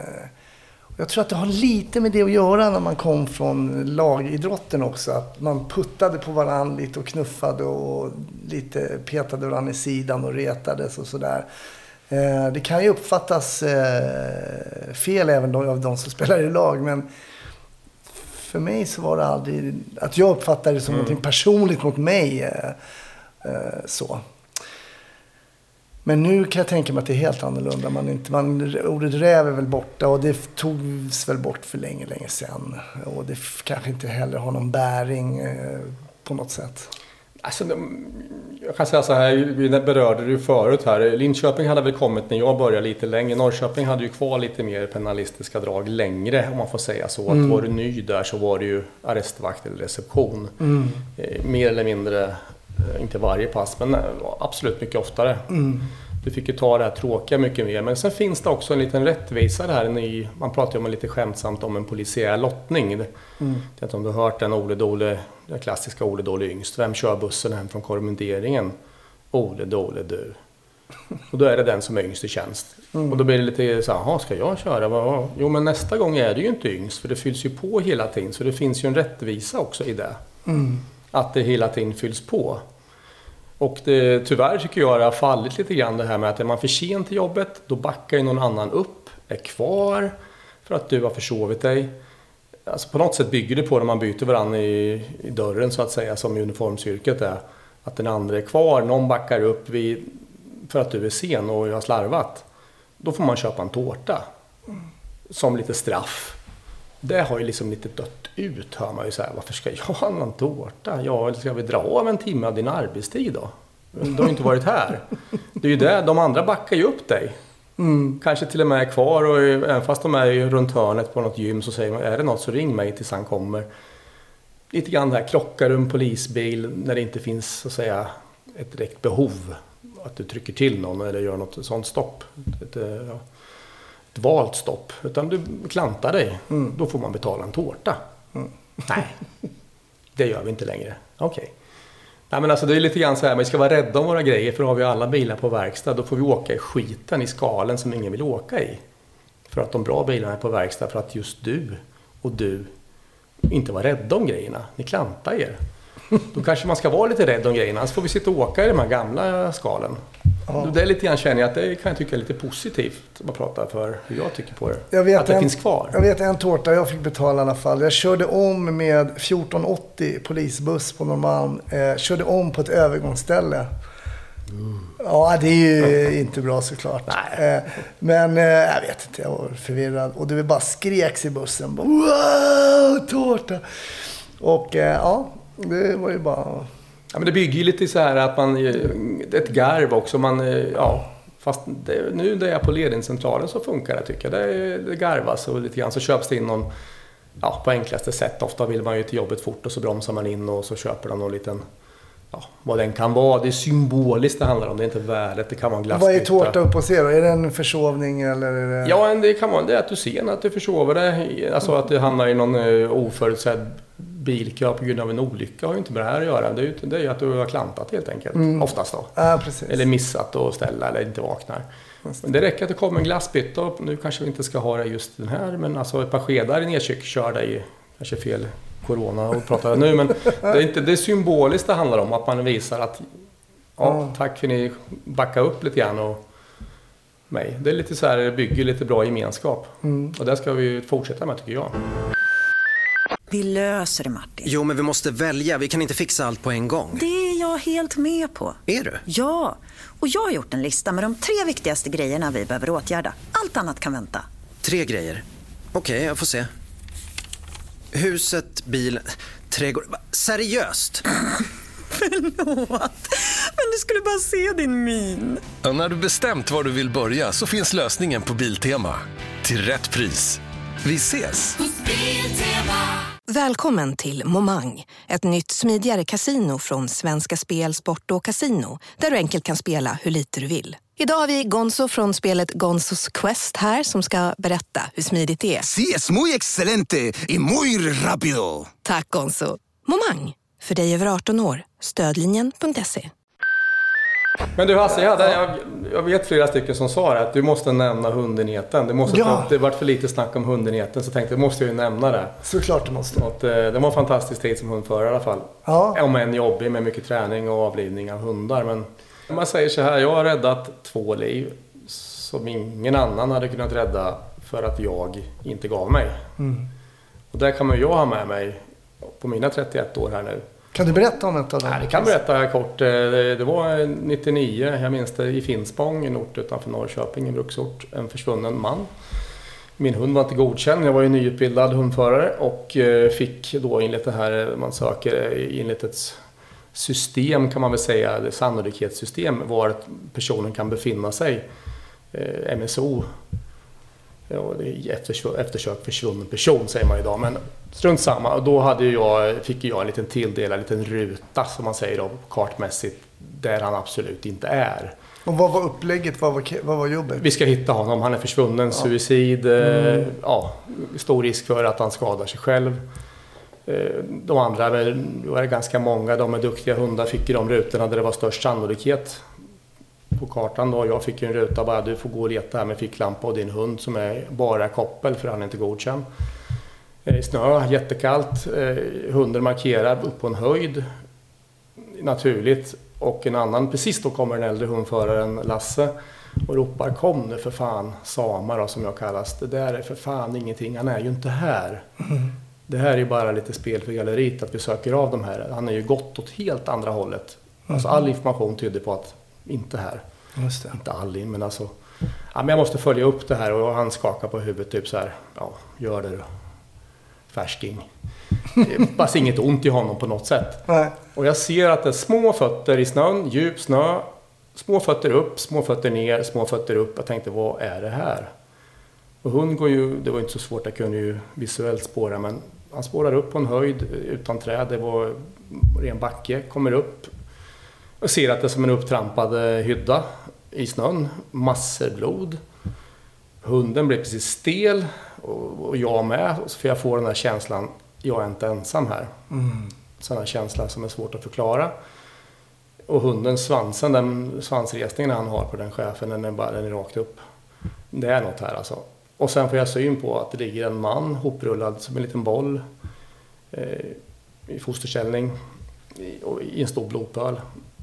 jag tror att det har lite med det att göra när man kom från lagidrotten också. Att man puttade på varandra lite och knuffade och lite petade varandra i sidan och retades och sådär. Det kan ju uppfattas fel även av de som spelar i lag, men för mig så var det aldrig att jag uppfattade det som mm. något personligt mot mig. Så. Men nu kan jag tänka mig att det är helt annorlunda. Man inte, man, ordet räv är väl borta, och det togs väl bort för länge, länge sedan. Och det kanske inte heller har någon bäring eh, på något sätt. Alltså, jag kan säga så här, vi berörde det ju förut här. Linköping hade väl kommit när jag började lite längre. Norrköping hade ju kvar lite mer penalistiska drag längre, om man får säga så. Mm. Att var du ny där så var det ju arrestvakt eller reception. Mm. Eh, mer eller mindre. Inte varje pass, men absolut mycket oftare. Mm. Du fick ju ta det här tråkiga mycket mer. Men sen finns det också en liten rättvisa där. I, man pratar ju om en lite skämtsamt om en polisiär lottning. Mm. Jag vet inte om du har hört den Ole Dole, den klassiska Ole Dole yngst. Vem kör bussen hem från kommenderingen? Ole Dole du. Och då är det den som är yngst i tjänst. Mm. Och då blir det lite så här, ska jag köra? Jo, men nästa gång är det ju inte yngst. För det fylls ju på hela tiden. Så det finns ju en rättvisa också i det. Mm. Att det hela tiden fylls på. Och det, tyvärr tycker jag det har fallit lite grann det här med att är man för sent till jobbet, då backar ju någon annan upp, är kvar för att du har försovit dig. Alltså på något sätt bygger det på när man byter varandra i, i dörren så att säga, som i uniformsyrket är. Att den andra är kvar, någon backar upp vid, för att du är sen och jag har slarvat. Då får man köpa en tårta som lite straff. Det har ju liksom lite dött ut, hör man ju så här. Varför ska jag ha en tårta? Ja, eller ska vi dra av en timme av din arbetstid då? Du har ju inte varit här. Det är ju det, de andra backar ju upp dig. Mm. Kanske till och med är kvar, och även fast de är runt hörnet på något gym så säger man, är det något så ring mig tills han kommer. Lite grann det här, krockar du en polisbil när det inte finns så att säga ett direkt behov. Att du trycker till någon eller gör något sånt stopp. Ett, ja. valt stopp, utan du klantar dig, mm. då får man betala en tårta. Mm. Nej, det gör vi inte längre. Okej. Okay. Nej, men alltså det är lite grann så här, vi ska vara rädda om våra grejer, för har vi alla bilar på verkstad, då får vi åka i skiten i skalen som ingen vill åka i. För att de bra bilarna är på verkstad, för att just du och du inte var rädda om grejerna. Ni klantar er. Då kanske man ska vara lite rädd om grejerna, så får vi sitta och åka i de här gamla skalen. Ja. Det är lite grann, känner jag att det kan jag tycka är lite positivt att prata för hur jag tycker på det. Jag vet att det en, finns kvar. Jag vet en tårta jag fick betala i alla fall. Jag körde om med fjorton åttio polisbuss på Norrmalm. Eh, körde om på ett övergångsställe. Mm. Ja, det är ju mm. inte bra såklart. Eh, men eh, jag vet inte, jag var förvirrad. Och det bara skreks i bussen. Bara, wow, tårta! Och eh, ja, det var ju bara... Ja, men det bygger ju lite så här att man, ett garv också, man, ja, Fast det, nu när jag är på ledningscentralen så funkar det tycker jag. Det, det garvas och lite grann så köps det in någon, ja, på enklaste sätt. Ofta vill man ju till jobbet fort och så bromsar man in och så köper de någon liten, ja, vad den kan vara. Det är symboliskt det handlar om, det är inte värdet, det kan vara en glassbytta. Vad är tårta upp och se då? Är det en försovning eller? Är det... Ja, det kan vara det är att du ser att du försover det. Alltså att det hamnar i någon uh, oförutsedd bilkö på grund av en olycka har ju inte med det här att göra. Det är ju, det är ju att du har klantat helt enkelt, mm. oftast då. Ja, precis. Eller missat att ställa eller inte vaknar. Men det räcker att det kommer en glassbytta och nu kanske vi inte ska ha det just den här, men alltså ett par skedar i nedkörda i kanske fel corona och pratar nu, men det är inte det är symboliskt det handlar om, att man visar att ja, tack för att ni backar upp lite grann och mig. Det är lite så här, bygger lite bra gemenskap. Mm. Och det ska vi fortsätta med tycker jag. Vi löser det, Martin. Jo, men vi måste välja. Vi kan inte fixa allt på en gång. Det är jag helt med på. Är du? Ja, och jag har gjort en lista med de tre viktigaste grejerna vi behöver åtgärda. Allt annat kan vänta. Tre grejer? Okej, okay, jag får se. Huset, bilen, trädgård... Seriöst? Förlåt, men du skulle bara se din min. Och när du bestämt var du vill börja så finns lösningen på Biltema. Till rätt pris. Vi ses! Välkommen till Momang, ett nytt smidigare kasino från Svenska Spel, Sport och Casino, där du enkelt kan spela hur lite du vill. Idag har vi Gonzo från spelet Gonzos Quest här som ska berätta hur smidigt det är. Sí, es muy excelente y muy rápido. Tack Gonzo. Momang, för dig över arton år. Stödlinjen punkt se. Men du Hasse, jag, hade, jag, jag vet flera stycken som sa det, att du måste nämna hundenheten. Det måste ja. Det varit för lite snack om hundenheten, så tänkte jag måste ju nämna det. Såklart du måste. Att, det var en fantastisk tid som hundförare i alla fall. Ja. Om en jobbig med mycket träning och avlivning av hundar. Men man säger så här, jag har räddat två liv som ingen annan hade kunnat rädda för att jag inte gav mig. Mm. Och där kommer jag ha med mig på mina trettioett år här nu. Kan du berätta om ett av dem? Nej, det kan berätta kort. Det var nittionio, jag minns det, i Finspång, en ort utanför Norrköping, en bruksort. En försvunnen man. Min hund var inte godkänd, jag var ju nyutbildad hundförare och fick då enligt det här man söker enligt ett system kan man väl säga, det sannolikhetssystem var att personen kan befinna sig, M S O. Ja, det är eftersök, eftersök försvunnen person säger man idag, men strunt samma. Och då hade jag, fick jag en liten tilldelad en liten ruta som man säger då, kartmässigt, där han absolut inte är. Och vad var upplägget, vad var, vad var jobbet? Vi ska hitta honom, han är försvunnen, ja. Suicid, mm. ja, stor risk för att han skadar sig själv. De andra, det var ganska många, de med duktiga hundar fick ju de rutorna där det var störst sannolikhet. På kartan då, jag fick ju en ruta bara, du får gå och leta här med ficklampa och din hund som är bara koppel för han är inte godkänd. Snö, jättekallt, hunden markerar upp på en höjd naturligt och en annan, precis då kommer den äldre hundföraren Lasse och ropar kom nu för fan, Sama då som jag kallas, det där är för fan ingenting, han är ju inte här. Mm. Det här är ju bara lite spel för galleriet att vi söker av de här, han är ju gått åt helt andra hållet. Mm. Alltså all information tyder på att inte här. Just det. Inte all in, men alltså ja, men jag måste följa upp det här och han skakar på huvudet typ så här, ja, gör det då. Färsking. Det är inget ont i honom på något sätt. Nej. Och jag ser att det är små fötter i snön, djup snö, små fötter upp, små fötter ner, små fötter upp. Jag tänkte, vad är det här? Och hund går ju, det var inte så svårt, jag kunde ju visuellt spåra, men han spårar upp på en höjd utan träd, det var ren backe, kommer upp och ser att det är som en upptrampad hydda i snön, massor blod. Hunden blir precis stel och jag med, för jag får den här känslan, jag är inte ensam här. Mm. Sån här känsla som är svårt att förklara. Och hundens svansen, den svansresningen han har på den chefen, den är bara den är rakt upp. Det är något här alltså. Och sen får jag syn på att det ligger en man hoprullad som en liten boll eh, i fosterställning i, i en stor blodpöl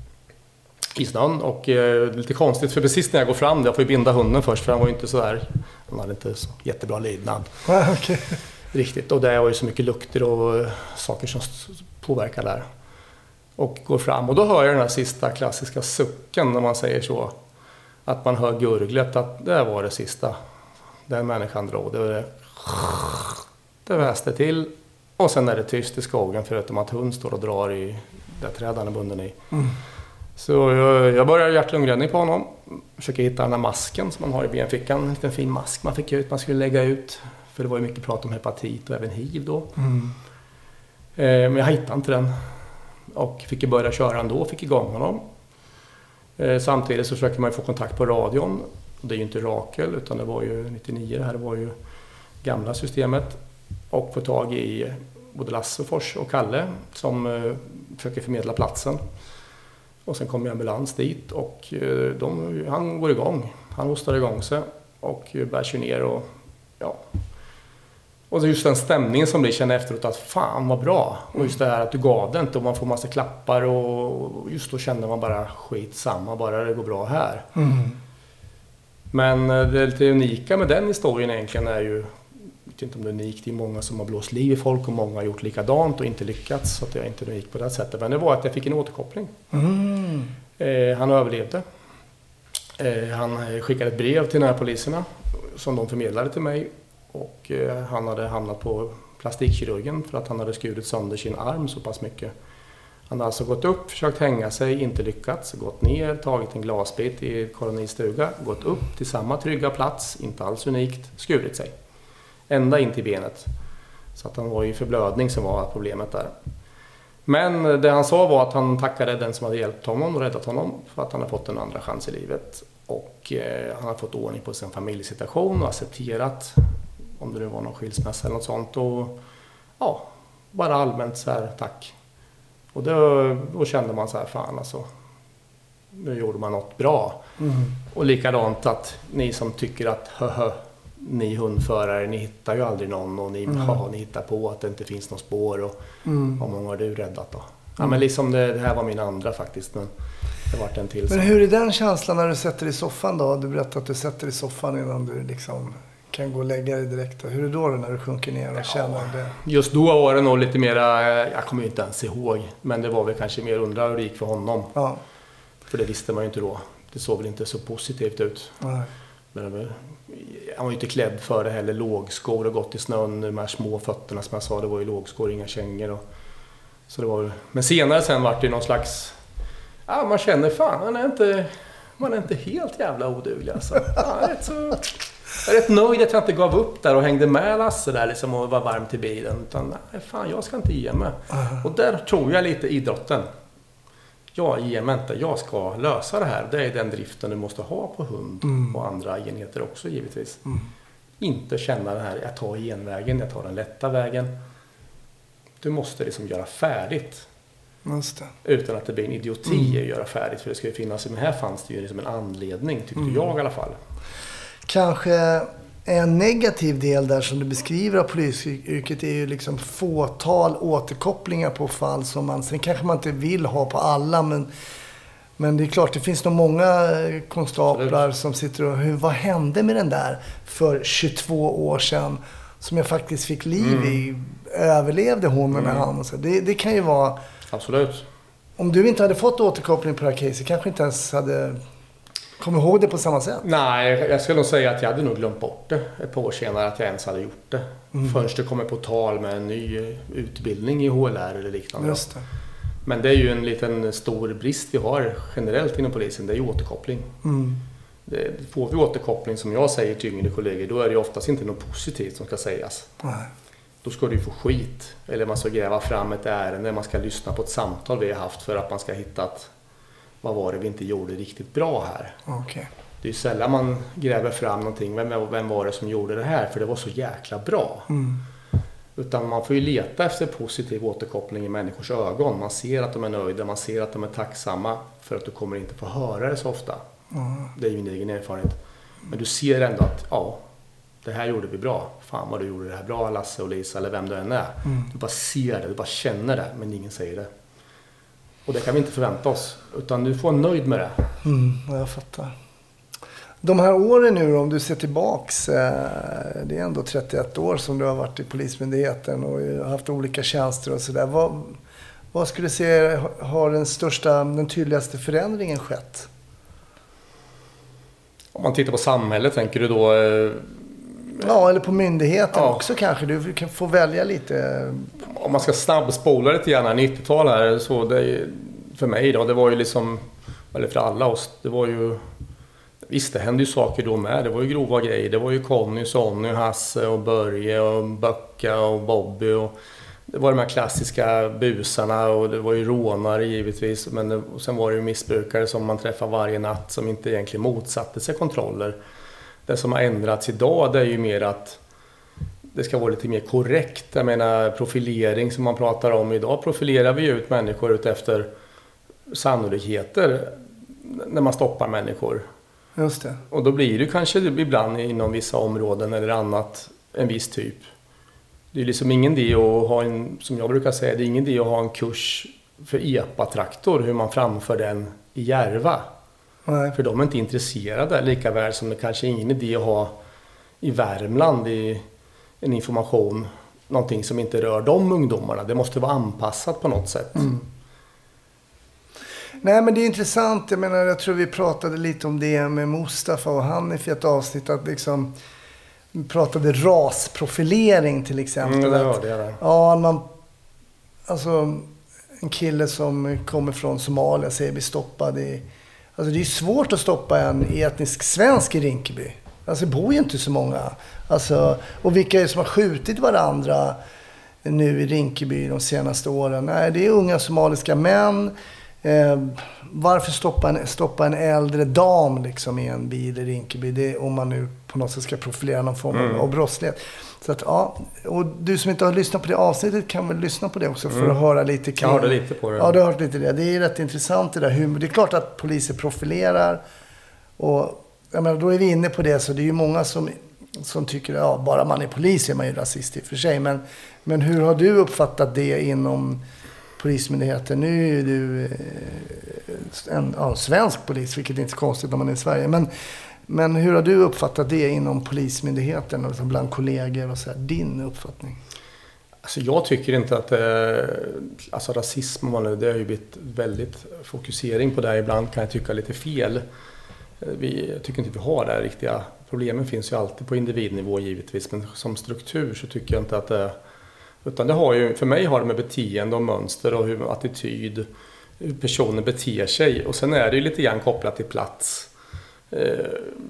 i snön. Och eh, lite konstigt, för precis när jag går fram, jag får ju binda hunden först, för han var ju inte så där, han hade inte så jättebra lydnad. Ah, okay. Riktigt, och det var ju så mycket lukter och saker som påverkar där. Och går fram, och då hör jag den här sista klassiska sucken när man säger så. Att man hör gurglet, att det var det sista. Den människan drog, det var det. Det väste till. Och sen är det tyst i skogen, förutom att hund står och drar i det träd han är bunden i. Mm. Så jag, jag började hjärt-lungräddning på honom. Försöker hitta den här masken som man har i benfickan. En liten fin mask man fick ut, man skulle lägga ut. För det var ju mycket prat om hepatit och även hiv då. Mm. Eh, men jag hittade inte den. Och fick ju börja köra ändå, fick igång honom. Eh, samtidigt så försöker man ju få kontakt på radion. Det är ju inte Rakel utan det var ju nittionio, det här var ju gamla systemet. Och få tag i både Lasse Fors och Kalle som eh, försöker förmedla platsen. Och sen kommer ambulans dit och eh, de, han går igång. Han hostar igång sig och bär sig ner och ja. Och just den stämningen som blir, känner efteråt att fan vad bra. Och just det här att du gav det inte och man får massa klappar och just då känner man bara skitsamma, bara det går bra här. Mm. Men det lite unika med den historien egentligen är ju, jag vet inte om det är unikt, det är många som har blåst liv i folk och många har gjort likadant och inte lyckats, så att jag är inte unik på det sättet. Men det var att jag fick en återkoppling. Mm. Eh, han överlevde. Eh, han skickade ett brev till de här poliserna som de förmedlade till mig. Och eh, han hade hamnat på plastikkirurgen för att han hade skurit sönder sin arm så pass mycket. Han hade alltså gått upp, försökt hänga sig, inte lyckats, gått ner, tagit en glasbit i kolonistuga, gått upp till samma trygga plats, inte alls unikt, skurit sig. Ända in till benet. Så att han var ju förblödning som var problemet där. Men det han sa var att han tackade den som hade hjälpt honom och räddat honom för att han hade fått en andra chans i livet. Och eh, han har fått ordning på sin familjesituation och accepterat, om det nu var någon skilsmässa eller något sånt. Och ja, bara allmänt så här, tack. Och då, då kände man så här, fan alltså, nu gjorde man något bra. Mm. Och likadant att ni som tycker att höhö, ni hundförare, ni hittar ju aldrig någon och ni, mm. ja, ni hittar på att det inte finns någon spår och mm. hur många har du räddat då? Ja, men liksom det, det här var min andra faktiskt, men det var en till. Men hur är den känslan när du sätter dig i soffan då? Du berättade att du sätter dig i soffan innan du liksom kan gå och lägga dig direkt. Hur är det då när du sjunker ner och ja, känner det? Just då var det nog lite mera, jag kommer ju inte ens ihåg, men det var väl kanske mer undra hur det gick för honom. Ja. För det visste man ju inte då. Det såg väl inte så positivt ut. Nej. Men det var, han var ju inte klädd för det heller, lågskor och gått i snön, de här små fötterna som jag sa, det var ju lågskor, inga kängor. Och, så det var, men senare sen var det någon slags, ja man känner fan, man är inte, man är inte helt jävla oduglig alltså. Ja, rätt så, jag är rätt nöjd att jag inte gav upp där och hängde med Lasse där liksom och var varm till bilen, utan nej, fan jag ska inte ge mig. Uh-huh. Och där tror jag lite idrotten. Jag ger mig inte, jag ska lösa det här. Det är den driften du måste ha på hund mm. och andra enheter också givetvis. Mm. Inte känna det här, jag tar genvägen, jag tar den lätta vägen. Du måste liksom göra färdigt. Just det. Utan att det blir en idioti mm. att göra färdigt. För det ska ju finnas, men här fanns det ju liksom en anledning, tyckte mm. jag i alla fall. Kanske en negativ del där som du beskriver av polisyrket är ju liksom fåtal återkopplingar på fall som man, sen kanske man inte vill ha på alla, men, men det är klart det finns nog många konstaplar som sitter och, hur, vad hände med den där för tjugotvå år sedan som jag faktiskt fick liv mm. i, överlevde hon med mm. han och så. Det, det kan ju vara, absolut. Om du inte hade fått återkoppling på det här caset kanske inte ens hade kommer ihåg det på samma sätt? Nej, jag skulle nog säga att jag hade nog glömt bort det ett par år senare att jag ens hade gjort det. Mm. Förrän det kommer på tal med en ny utbildning i H L R eller liknande. Just det. Men det är ju en liten stor brist vi har generellt inom polisen, det är ju återkoppling. Mm. Det, får vi återkoppling som jag säger till yngre kollegor, då är det oftast inte något positivt som ska sägas. Nej. Då ska du få skit. Eller man ska gräva fram ett ärende, man ska lyssna på ett samtal vi har haft för att man ska hitta att vad var det vi inte gjorde riktigt bra här. Okay. Det är ju sällan man gräver fram någonting. Vem, vem var det som gjorde det här? För det var så jäkla bra. Mm. Utan man får ju leta efter positiv återkoppling i människors ögon. Man ser att de är nöjda, man ser att de är tacksamma. För att du kommer inte få höra det så ofta. Mm. Det är ju min egen erfarenhet. Men du ser ändå att ja, det här gjorde vi bra. Fan vad du gjorde det här bra, Lasse och Lisa eller vem du än är. Mm. Du bara ser det, du bara känner det, men ingen säger det. Och det kan vi inte förvänta oss. Utan du får en nöjd med det. Mm, jag fattar. De här åren nu, om du ser tillbaks. Eh, det är ändå trettioett år som du har varit i Polismyndigheten. Och haft olika tjänster och sådär. Vad, vad skulle du säga har den största, den tydligaste förändringen skett? Om man tittar på samhället, tänker du då... Eh, ja, eller på myndigheten ja. också kanske. Du kan få välja lite. Om man ska snabbspola lite grann, nittiotal här, så det, för mig då, det var ju liksom eller för alla oss, det var ju, visst det hände ju saker då med, det var ju grova grejer, det var ju Conny, Sonny, Hasse och Börje och Böcka och Bobby och det var de här klassiska busarna och det var ju rånare givetvis, men det, och sen var det ju missbrukare som man träffar varje natt som inte egentligen motsatte sig kontroller. Det som har ändrats idag, det är ju mer att det ska vara lite mer korrekt. Jag menar profilering som man pratar om idag, profilerar vi ut människor ut efter sannolikheter när man stoppar människor. Just det. Och då blir det kanske ibland inom vissa områden eller annat en viss typ. Det är liksom ingen idé att ha en, som jag brukar säga, det är ingen idé att ha en kurs för E P A-traktor, hur man framför den i Järva. Nej. För de är inte intresserade, lika väl som det kanske är ingen idé att ha i Värmland i en information, någonting som inte rör de ungdomarna. Det måste vara anpassat på något sätt. Mm. Nej, men det är intressant. Jag menar, jag tror vi pratade lite om det med Mustafa och Hanif i ett avsnitt, att liksom vi pratade rasprofilering till exempel. Mm, det att, det det. Ja, man, alltså en kille som kommer från Somalia säger vi stoppade i, alltså det är svårt att stoppa en etnisk svensk i Rinkeby. Alltså det bor ju inte så många. Alltså, och vilka är det som har skjutit varandra nu i Rinkeby de senaste åren? Nej, det är unga somaliska män. Eh, varför stoppa en, stoppa en äldre dam liksom i en bil i Rinkeby? Det är, om man nu på något sätt ska profilera någon form mm. av brottslighet. Så att, ja, och du som inte har lyssnat på det avsnittet kan väl lyssna på det också för mm. att höra lite kring. Jag hörde lite på det. Ja, du har hört lite det. Det är rätt intressant det där humor. Det är klart att poliser profilerar och jag menar, då är vi inne på det, så det är ju många som, som tycker att ja, bara man är polis är man ju rasist i och för sig. Men, men hur har du uppfattat det inom polismyndigheten? Nu är du en ja, svensk polis, vilket är inte så konstigt när man är i Sverige. Men, men hur har du uppfattat det inom polismyndigheten och bland kollegor och så här, din uppfattning? Alltså jag tycker inte att eh, alltså rasism, det har ju blivit väldigt fokusering på det här. Ibland kan jag tycka lite fel. Vi, jag tycker inte vi har det här riktiga. Problemen finns ju alltid på individnivå givetvis, men som struktur så tycker jag inte att det, utan det har ju, för mig har det med beteende och mönster och hur attityd, hur personer beter sig, och sen är det ju lite grann kopplat till plats, eh,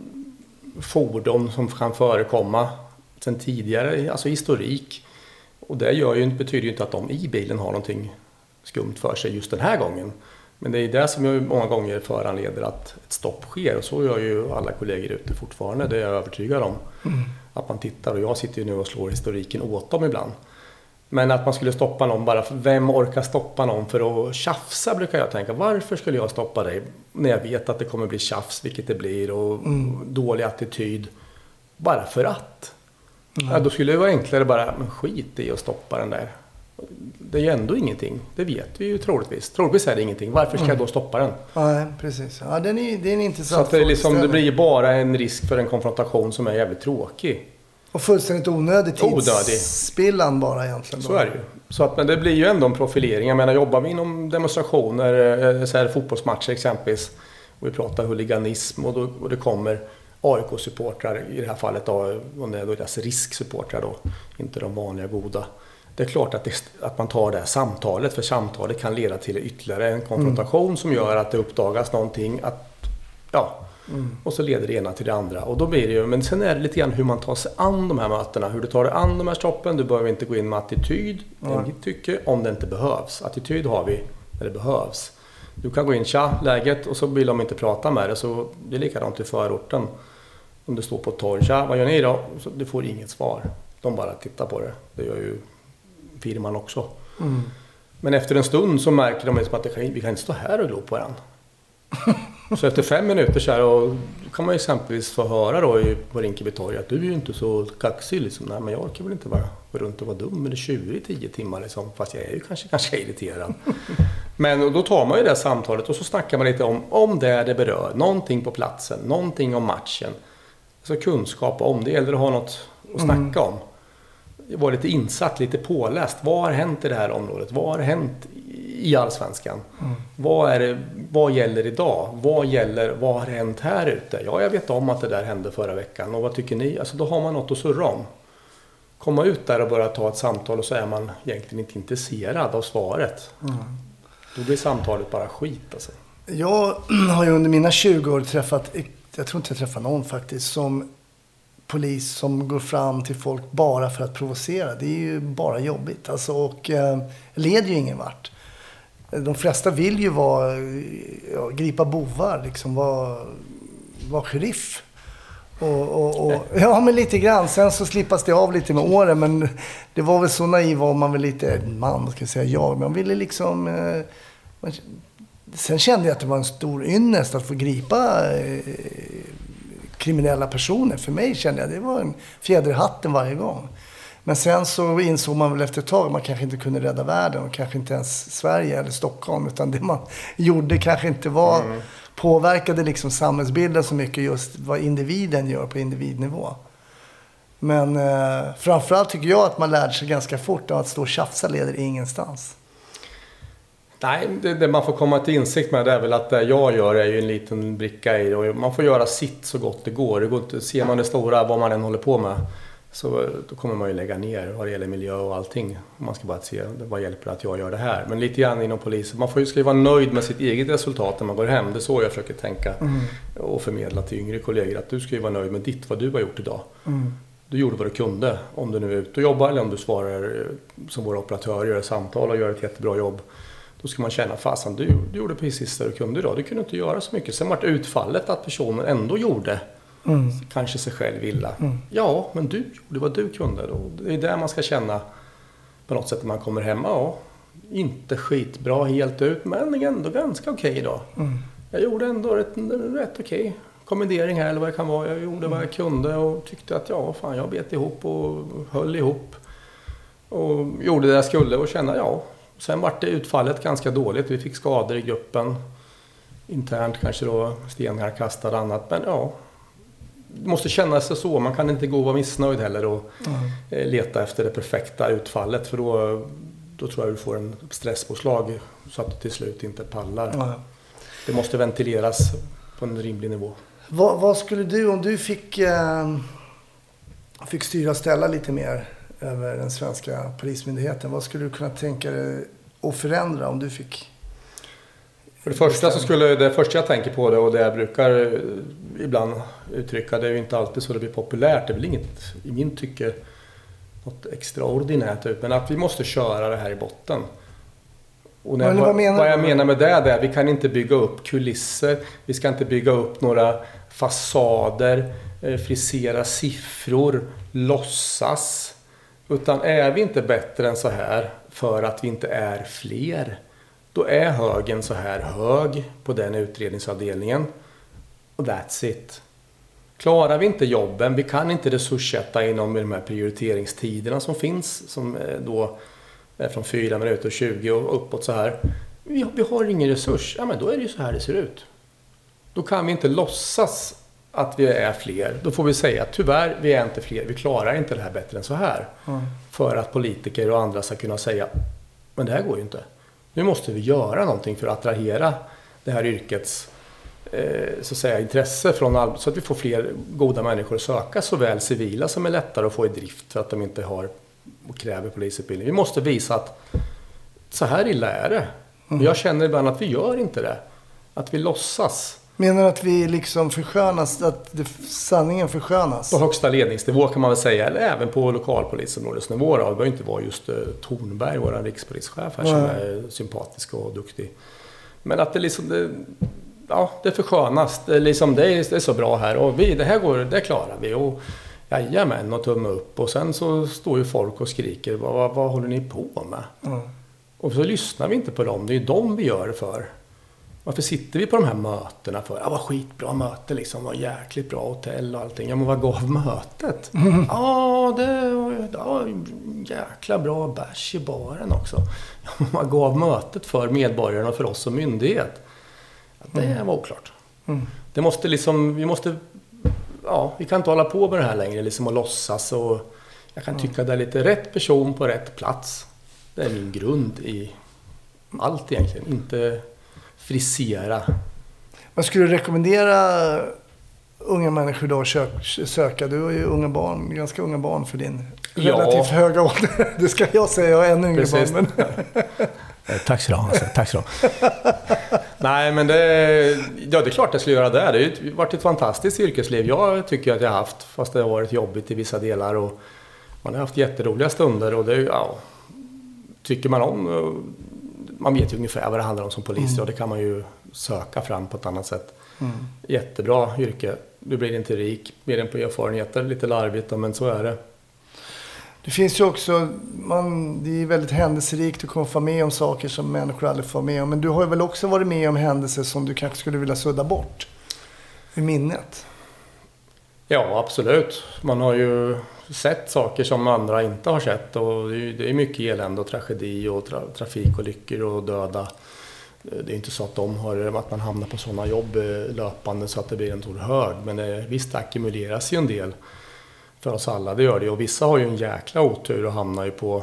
fordon som kan förekomma sen tidigare, alltså historik, och det gör ju, betyder ju inte att de i bilen har någonting skumt för sig just den här gången. Men det är det som ju många gånger föranleder att ett stopp sker. Och så gör ju alla kollegor ute fortfarande. Det är jag övertygad om. Mm. Att man tittar, och jag sitter ju nu och slår historiken åt dem ibland. Men att man skulle stoppa någon bara för, vem orkar stoppa någon för att tjafsa, brukar jag tänka. Varför skulle jag stoppa dig när jag vet att det kommer bli tjafs, vilket det blir, och mm. dålig attityd. Bara för att. Mm. Ja, då skulle det vara enklare bara, men skit i att stoppa den där. Det är ju ändå ingenting. Det vet vi ju troligtvis. Troligtvis är det ingenting. Varför ska jag då stoppa den? Nej, precis. Ja, den är, det är en intressant. Så att det, är liksom, det blir bara en risk för en konfrontation som är jävligt tråkig. Och fullständigt onödig tidsspillan bara egentligen. Då. Så är det ju. Så att, men det blir ju ändå en profilering. Jag menar, jobbar vi inom demonstrationer, så här fotbollsmatcher exempelvis, och vi pratar huliganism, och, då, och det kommer A I K-supportrar i det här fallet, då, och det är då deras risksupportrar då, inte de vanliga goda. Det är klart att, det, att man tar det här samtalet, för samtalet kan leda till ytterligare en konfrontation mm. som gör att det uppdagas någonting, att, ja, mm. och så leder det ena till det andra. Och då blir det ju, men sen är det lite grann hur man tar sig an de här mötena, hur du tar dig an de här stoppen. Du behöver inte gå in med attityd, mm. jag tycker, om det inte behövs. Attityd har vi när det behövs. Du kan gå in, tja, läget, och så vill de inte prata med det, så det är likadant i förorten. Om du står på ett torg, tja, vad gör ni då? Så du får inget svar. De bara tittar på det. Det gör ju firman också. Mm. Men efter en stund så märker de liksom att det kan, vi kan inte stå här och glo på den. Så efter fem minuter så här, och kan man exempelvis få höra då på Rinkeby torg att du är ju inte så kaxig liksom. Nej, men jag kan väl inte vara runt och vara dum eller tjurig i tio timmar liksom, fast jag är ju kanske kanske irriterad. Men och då tar man ju det samtalet och så snackar man lite om om det det berör, någonting på platsen, någonting om matchen. Alltså kunskap om det, eller att ha något att snacka mm. om. Jag var lite insatt, lite påläst. Vad har hänt i det här området? Vad har hänt i Allsvenskan? Mm. Vad, är det, vad gäller idag? Vad gäller, vad har hänt här ute? Ja, jag vet om att det där hände förra veckan. Och vad tycker ni? Alltså då har man något att surra om. Komma ut där och börja ta ett samtal, och så är man egentligen inte intresserad av svaret. Mm. Då blir samtalet bara skit alltså. Jag har ju under mina tjugo år träffat, jag tror inte jag träffat någon faktiskt, som polis som går fram till folk bara för att provocera. Det är ju bara jobbigt. Alltså, och eh, leder ju ingen vart. De flesta vill ju vara, ja, gripa bovar, liksom vara, vara sheriff. Och, och, och, ja, men lite grann. Sen så slippas det av lite med åren. Men det var väl så naiv var man väl lite, man ska säga jag. Men man ville liksom... Eh, man, sen kände jag att det var en stor ynnest att få gripa eh, kriminella personer. För mig kände jag att det var en fjäder i hatten varje gång. Men sen så insåg man väl efter ett tag att man kanske inte kunde rädda världen. Och kanske inte ens Sverige eller Stockholm. Utan det man gjorde kanske inte var... Mm. Påverkade liksom samhällsbilden så mycket just vad individen gör på individnivå. Men eh, framförallt tycker jag att man lärde sig ganska fort att stå och tjafsa leder ingenstans. Nej, det, det man får komma till insikt med det är väl att det jag gör är ju en liten bricka i det. Och man får göra sitt så gott det går. Det går inte, ser man det stora, vad man än håller på med, så då kommer man ju lägga ner vad det gäller miljö och allting. Man ska bara se vad hjälper att jag gör det här. Men lite grann inom polisen. Man får ju ska ju vara nöjd med sitt eget resultat när man går hem. Det är så jag försöker tänka mm. och förmedla till yngre kollegor. Att du ska ju vara nöjd med ditt, vad du har gjort idag. Mm. Du gjorde vad du kunde. Om du nu är ute och jobbar eller om du svarar som våra operatörer, gör ett samtal och gör ett jättebra jobb. Då ska man känna, fasen du, du gjorde precis det du kunde idag. Du kunde inte göra så mycket. Sen var det utfallet att personen ändå gjorde Mm. kanske sig själv illa. Mm. Ja, men du gjorde vad du kunde. Då. Det är där man ska känna på något sätt när man kommer hemma. Ja, inte skitbra helt ut, men ändå ganska okej okay idag. Mm. Jag gjorde ändå rätt, rätt okej okay. kommendering här eller vad det kan vara. Jag gjorde mm. vad jag kunde och tyckte att ja, fan, jag bet ihop och höll ihop. Och gjorde det jag skulle och kände ja. Sen var det utfallet ganska dåligt. Vi fick skador i gruppen. Internt kanske då stenar kastade annat, men ja. Det måste kännas så. Man kan inte gå och vara missnöjd heller och mm. leta efter det perfekta utfallet. För då, då tror jag du får en stresspåslag så att du till slut inte pallar. Mm. Det måste ventileras på en rimlig nivå. Vad, vad skulle du, om du fick, eh, fick styra och ställa lite mer över den svenska polismyndigheten. Vad skulle du kunna tänka dig att förändra om du fick... För det första så skulle det första jag tänker på det och det jag brukar ibland uttrycka, det är ju inte alltid så det blir populärt. Det är väl inget i min tycke något extraordinärt, men att vi måste köra det här i botten. Och när, vad, menar vad jag menar med det är att vi kan inte bygga upp kulisser, vi ska inte bygga upp några fasader, frisera siffror, låtsas. Utan är vi inte bättre än så här för att vi inte är fler, då är högen så här hög på den utredningsavdelningen. Och that's it. Klarar vi inte jobben, vi kan inte resurssätta inom de här prioriteringstiderna som finns, som då är från fyra minuter och tjugo och uppåt så här. Vi, vi har ingen resurs, ja men då är det ju så här det ser ut. Då kan vi inte låtsas att vi är fler. Då får vi säga att tyvärr, vi är inte fler, vi klarar inte det här bättre än så här. Mm. För att politiker och andra ska kunna säga, men det här går ju inte. Nu måste vi göra någonting för att attrahera det här yrkets eh, så att säga, intresse från all, så att vi får fler goda människor att söka, såväl civila som är lättare att få i drift för att de inte har och kräver polisutbildning. Vi måste visa att så här illa är det. Mm. Jag känner ibland att vi gör inte det. Att vi låtsas. Menar du att vi liksom förskönas, att det, sanningen förskönas? På högsta ledningsnivå kan man väl säga, eller även på lokalpolisområdesnivå. Det behöver inte vara just uh, Tornberg, vår rikspolischef här, som är sympatisk och duktig. Men att det liksom, det, ja, det förskönas. Det är, liksom, det är, det är så bra här och vi, det här går, det klarar vi. Och jajamän, och tumme upp. Och sen så står ju folk och skriker, vad, vad, vad håller ni på med? Mm. Och så lyssnar vi inte på dem, det är ju dem vi gör det för. Varför sitter vi på de här mötena för? Ja, vad skitbra möte liksom, vad jäkligt bra hotell och allting. Ja, men vad gav mötet? Mm. Ja, det var ja, jäkla bra bärs i baren också. Ja, men vad gav mötet för medborgarna och för oss som myndighet? Ja, det mm. var oklart. Mm. Det måste liksom, vi måste, ja, vi kan inte hålla på med det här längre liksom och låtsas. Och jag kan tycka mm. det är lite rätt person på rätt plats. Det är min grund i allt egentligen, inte frisera. Vad skulle du rekommendera unga människor då att söka? Du har ju unga barn, ganska unga barn för din ja. relativt höga ålder. Det ska jag säga, jag är ännu yngre barn. Men... Tack så du ha. Tack så du ha. Nej, men det, ja, det är klart jag skulle göra det. Det har ju varit ett fantastiskt yrkesliv. Jag tycker att jag har haft, fast det har varit jobbigt i vissa delar. Och man har haft jätteroliga stunder. Och det, ja, tycker man om... Man vet ju ungefär vad det handlar om som polis. Mm. Och det kan man ju söka fram på ett annat sätt. Mm. Jättebra yrke. Du blir inte rik, mer än på erfarenheter. Lite larvigt, men så är det. Det finns ju också, man, det är väldigt händelserikt att komma få med om saker som människor aldrig får med om. Men du har ju väl också varit med om händelser som du kanske skulle vilja sudda bort i minnet? Ja, absolut. Man har ju sett saker som andra inte har sett. Och det är mycket elände och tragedi och tra- trafikolyckor och döda. Det är inte så att, de har, att man hamnar på sådana jobb löpande så att det blir en stor hög. Men det, visst, det ackumuleras ju en del för oss alla, det gör det. Och vissa har ju en jäkla otur och hamnar ju på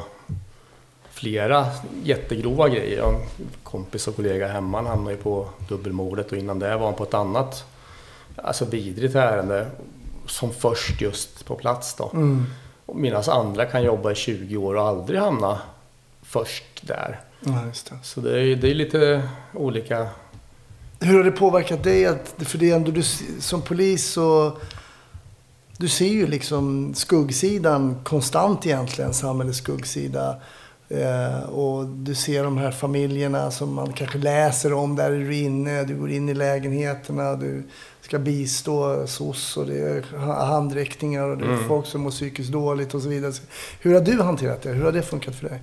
flera jättegrova grejer. En kompis och kollega hemma hamnar ju på dubbelmordet och innan det var han på ett annat, alltså vidrigt ärende som först just på plats då. Mm. Medan andra kan jobba i tjugo år och aldrig hamna först där. Ja, just det. Så det är, det är lite olika. Hur har det påverkat dig? Att, för det är ändå du som polis så du ser ju liksom skuggsidan konstant egentligen, samhällets skuggsida. Eh, och du ser de här familjerna som man kanske läser om där är du inne. Du går in i lägenheterna, du ska bistå S O S och det är handräckningar och det är mm. folk som mår psykiskt dåligt och så vidare. Hur har du hanterat det? Hur har det funkat för dig?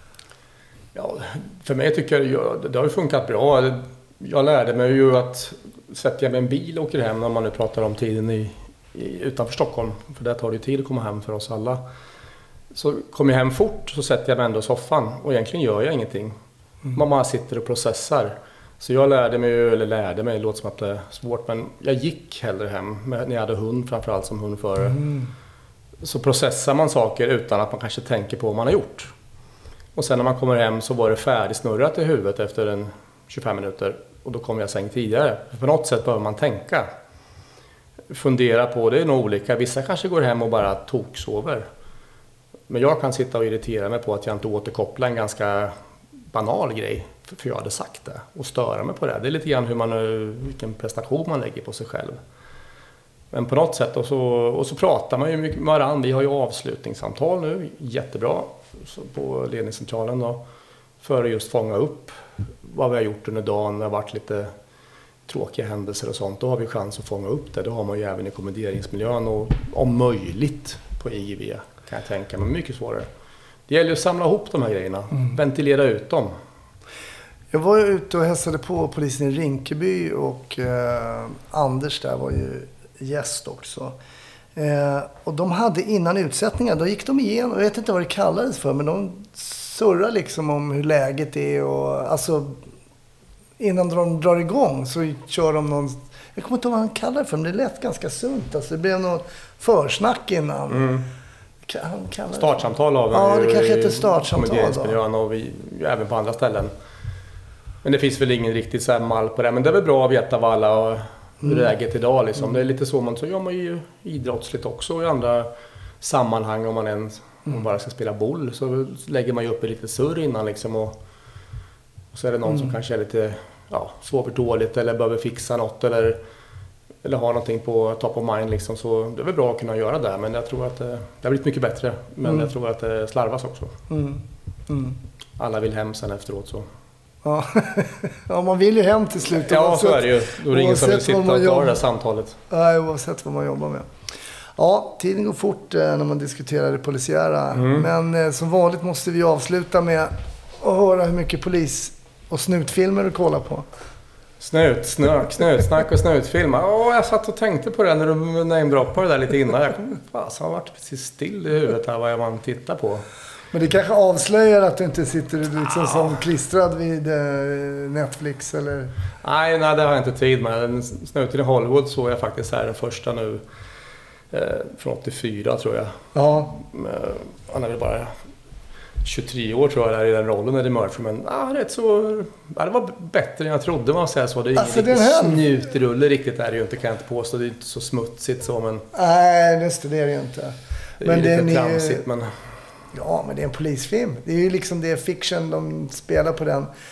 Ja, för mig tycker jag det har ju funkat bra. Jag lärde mig ju att sätta jag med en bil och åker hem när man nu pratar om tiden i, i, utanför Stockholm. För där tar det tid att komma hem för oss alla. Så kommer jag hem fort så sätter jag mig ändå i soffan och egentligen gör jag ingenting. Mm. Man bara sitter och processar. Så jag lärde mig, eller lärde mig, det låter som att det är svårt, men jag gick hellre hem när jag hade hund, framförallt som hundförare. Mm. Så processar man saker utan att man kanske tänker på vad man har gjort. Och sen när man kommer hem så var det färdigsnurrat i huvudet efter en tjugofem minuter. Och då kom jag säng tidigare. På något sätt behöver man tänka. Fundera på, det är nog olika. Vissa kanske går hem och bara toksover. Men jag kan sitta och irritera mig på att jag inte återkopplar en ganska banal grej. För jag hade sagt det. Och störa mig på det. Det är lite grann hur man, vilken prestation man lägger på sig själv. Men på något sätt. Och så, och så pratar man ju mycket med varandra. Vi har ju avslutningssamtal nu. Jättebra. Så på ledningscentralen då. För att just fånga upp vad vi har gjort under dagen. Det har varit lite tråkiga händelser och sånt. Då har vi chans att fånga upp det. Det har man ju även i kommenderingsmiljön. Och om möjligt på I G V kan jag tänka mig. Mycket svårare. Det gäller att samla ihop de här grejerna. Mm. Ventilera ut dem. Jag var ute och hälsade på polisen i Rinkeby. Och eh, Anders där var ju gäst också. Eh, och de hade innan utsättningar, då gick de igenom, jag vet inte vad det kallades för, men de surrar liksom om hur läget är och alltså innan de drar igång så kör de någon, jag kommer inte ihåg vad han kallar det för, men det lät ganska sunt, alltså det blev något försnack innan. Mm. Han kallar startsamtal av ja, det kanske heter startsamtal då. Och vi, även på andra ställen. Men det finns väl ingen riktigt så här mall på det, men det är väl bra att veta vad alla och Mm. läget idag liksom. Mm. Det är lite så man så gör man ju idrottsligt också i andra sammanhang om man ens mm. om bara ska spela boll så lägger man ju upp lite surr innan liksom och, och så är det någon mm. som kanske är lite ja, sover dåligt eller behöver fixa något eller eller har någonting på top of mind liksom, så det är väl bra att kunna göra det, men jag tror att det, det har blivit mycket bättre, men mm. jag tror att det slarvas också. Mm. Mm. Alla vill hem sen efteråt så. Ja. ja, man vill ju hem till slut. Ja, så är det ju. Då är det ingen som vill sitta och ta det här samtalet. Nej, oavsett vad man jobbar med. Ja, tiden går fort när man diskuterar det polisiära. Mm. Men eh, som vanligt måste vi avsluta med att höra hur mycket polis- och snutfilmer du kollar på. Snut, snök, snut, snack och snutfilmer. Åh, jag satt och tänkte på det när du namedroppade det där lite innan. Jag kom, fast, har varit precis still i huvudet här vad man tittar på. Men det kanske avslöjar att du inte sitter liksom som klistrad vid Netflix eller? Nej, nej, det har jag inte tid med. Snuten i Hollywood såg jag faktiskt här den första nu. Eh, från åttiofyra tror jag. Ja. Han är väl bara tjugotre år tror jag där i den rollen när det Murphy. Men ah, rätt så, ja, det var bättre än jag trodde man säga så. Det är alltså, ingen snutrulle riktigt där. Det är ju inte, kan jag inte påstå. Det är inte så smutsigt så. Men... Nej, just det, det är det ju inte. Det är men lite det är tramsigt, men... Ja, men det är en polisfilm. Det är ju liksom det fiction de spelar på den.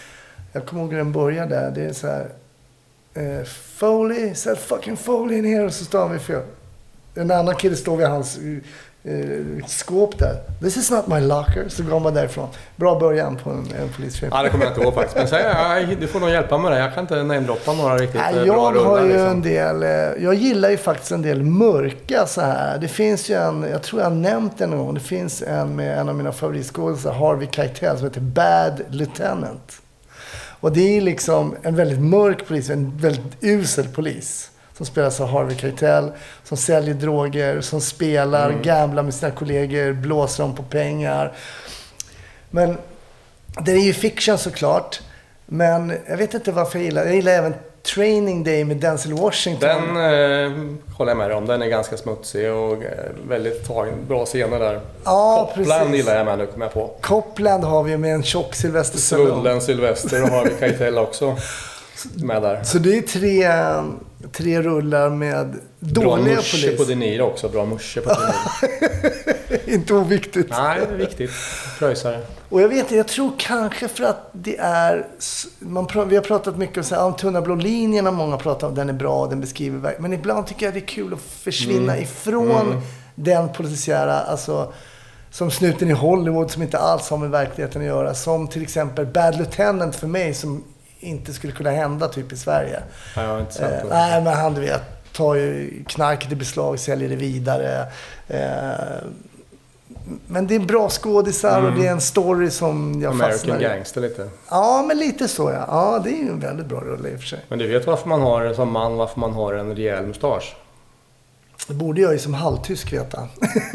Jag kommer ihåg hur den började. Det är så här... Uh, Foley, set fucking Foley in here. Och så står han vid fel. En annan kille står vid hans uh, skåp där. This is not my locker. Så går man därifrån. Bra början på en, en polischef. Ja, det kommer jag inte ihåg faktiskt. Men säg, ja, du får nog hjälpa mig där. Jag kan inte namedroppa några riktigt ja, bra jag rullar. har ju liksom. en del... Jag gillar ju faktiskt en del mörka så här. Det finns ju en... Jag tror jag har nämnt den någon gång. Det finns en med en av mina favoritskådespelare, Harvey Keitel, som heter Bad Lieutenant. Och det är liksom en väldigt mörk polis, en väldigt usel polis. Som spelas av Harvey Keitel, som säljer droger, som spelar, mm. gamblar med sina kollegor, blåser dem på pengar. Men det är ju fiction såklart. Men jag vet inte varför jag gillar. Jag gillar även Training Day med Denzel Washington. Den eh, håller jag med om. Den är ganska smutsig och eh, väldigt tagen. Bra scener där. Ja, Copland precis. gillar jag med, nu kommer jag på. Copland har vi med en tjock Sylvester Stallone. Svullen Sylvester och Harvey Keitel också med där. Så det är tre, tre rullar med dåliga bra musche polis. på De Niro också. Bra musche på De Niro. Inte oviktigt. Nej, det är viktigt. Pröjsare. Och jag vet, jag tror kanske för att det är... Man, vi har pratat mycket om så här, tunna blå linjerna. Många pratar om den är bra, den beskriver... Men ibland tycker jag det är kul att försvinna mm. ifrån mm. den polisiära... Alltså, som snuten i Hollywood som inte alls har med verkligheten att göra. Som till exempel Bad Lieutenant för mig som inte skulle kunna hända typ i Sverige. Ja, jag har inte sett eh, nej, men han, du vet, tar ju knarket i beslag, säljer det vidare. Eh, men det är en bra skådisar mm. och det är en story som jag American fastnar i. American Gangster lite. Ja, men lite så ja. Ja, det är ju en väldigt bra rulle i och för sig. Men du vet varför man har som man, varför man har en rejäl mustasch? Det borde jag ju som halvtysk veta.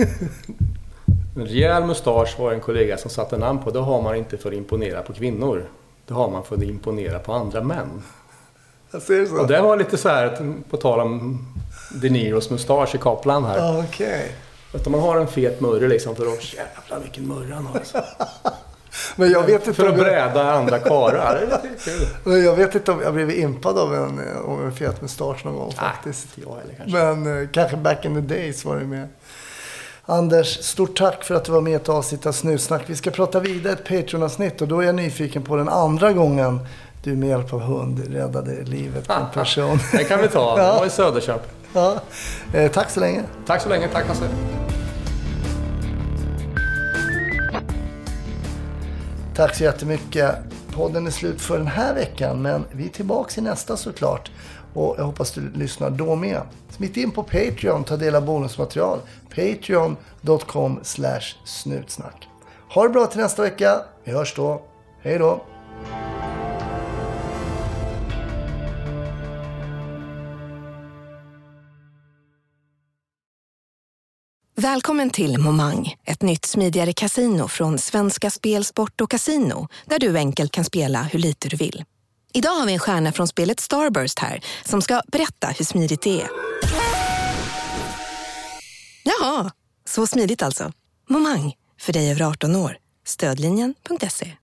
En rejäl mustasch var en kollega som satte namn på. Det har man inte för att imponera på kvinnor. Det har man för att imponera på andra män. Jag ser så. Och det var lite så här, på tal om De Niros mustasch i Copland här. Ja, okej. Att man har en fet murre liksom för att jävla vilken murre han har. Alltså. Men jag vet inte för att jag... bräda andra karar. Det är lite kul. Men jag vet inte om jag blev impad av en, av en fet mustasch någon gång faktiskt. Nej, jag heller kanske. Men eh, kanske back in the days var det med. Anders, stort tack för att du var med i ett avsnitt av Snutsnack. Vi ska prata vidare ett Patreon-avsnitt och då är jag nyfiken på den andra gången du med hjälp av hund räddade livet på en person. Det kan vi ta. Det var i Söderköp. Ja. Eh, tack så länge. Tack så länge. Tack Hasse. Tack så jättemycket. Podden är slut för den här veckan, men vi är tillbaka i nästa såklart. Och jag hoppas du lyssnar då med. Smitt in på Patreon, ta del av bonusmaterial. Patreon dot com slash snutsnack. Ha det bra till nästa vecka. Vi hörs då. Hej då. Välkommen till Momang, ett nytt smidigare casino från Svenska Spel, Sport och Casino, där du enkelt kan spela hur lite du vill. Idag har vi en stjärna från spelet Starburst här som ska berätta hur smidigt det är. Jaha, så smidigt alltså. Momang, för dig över arton år. Stödlinjen punkt se.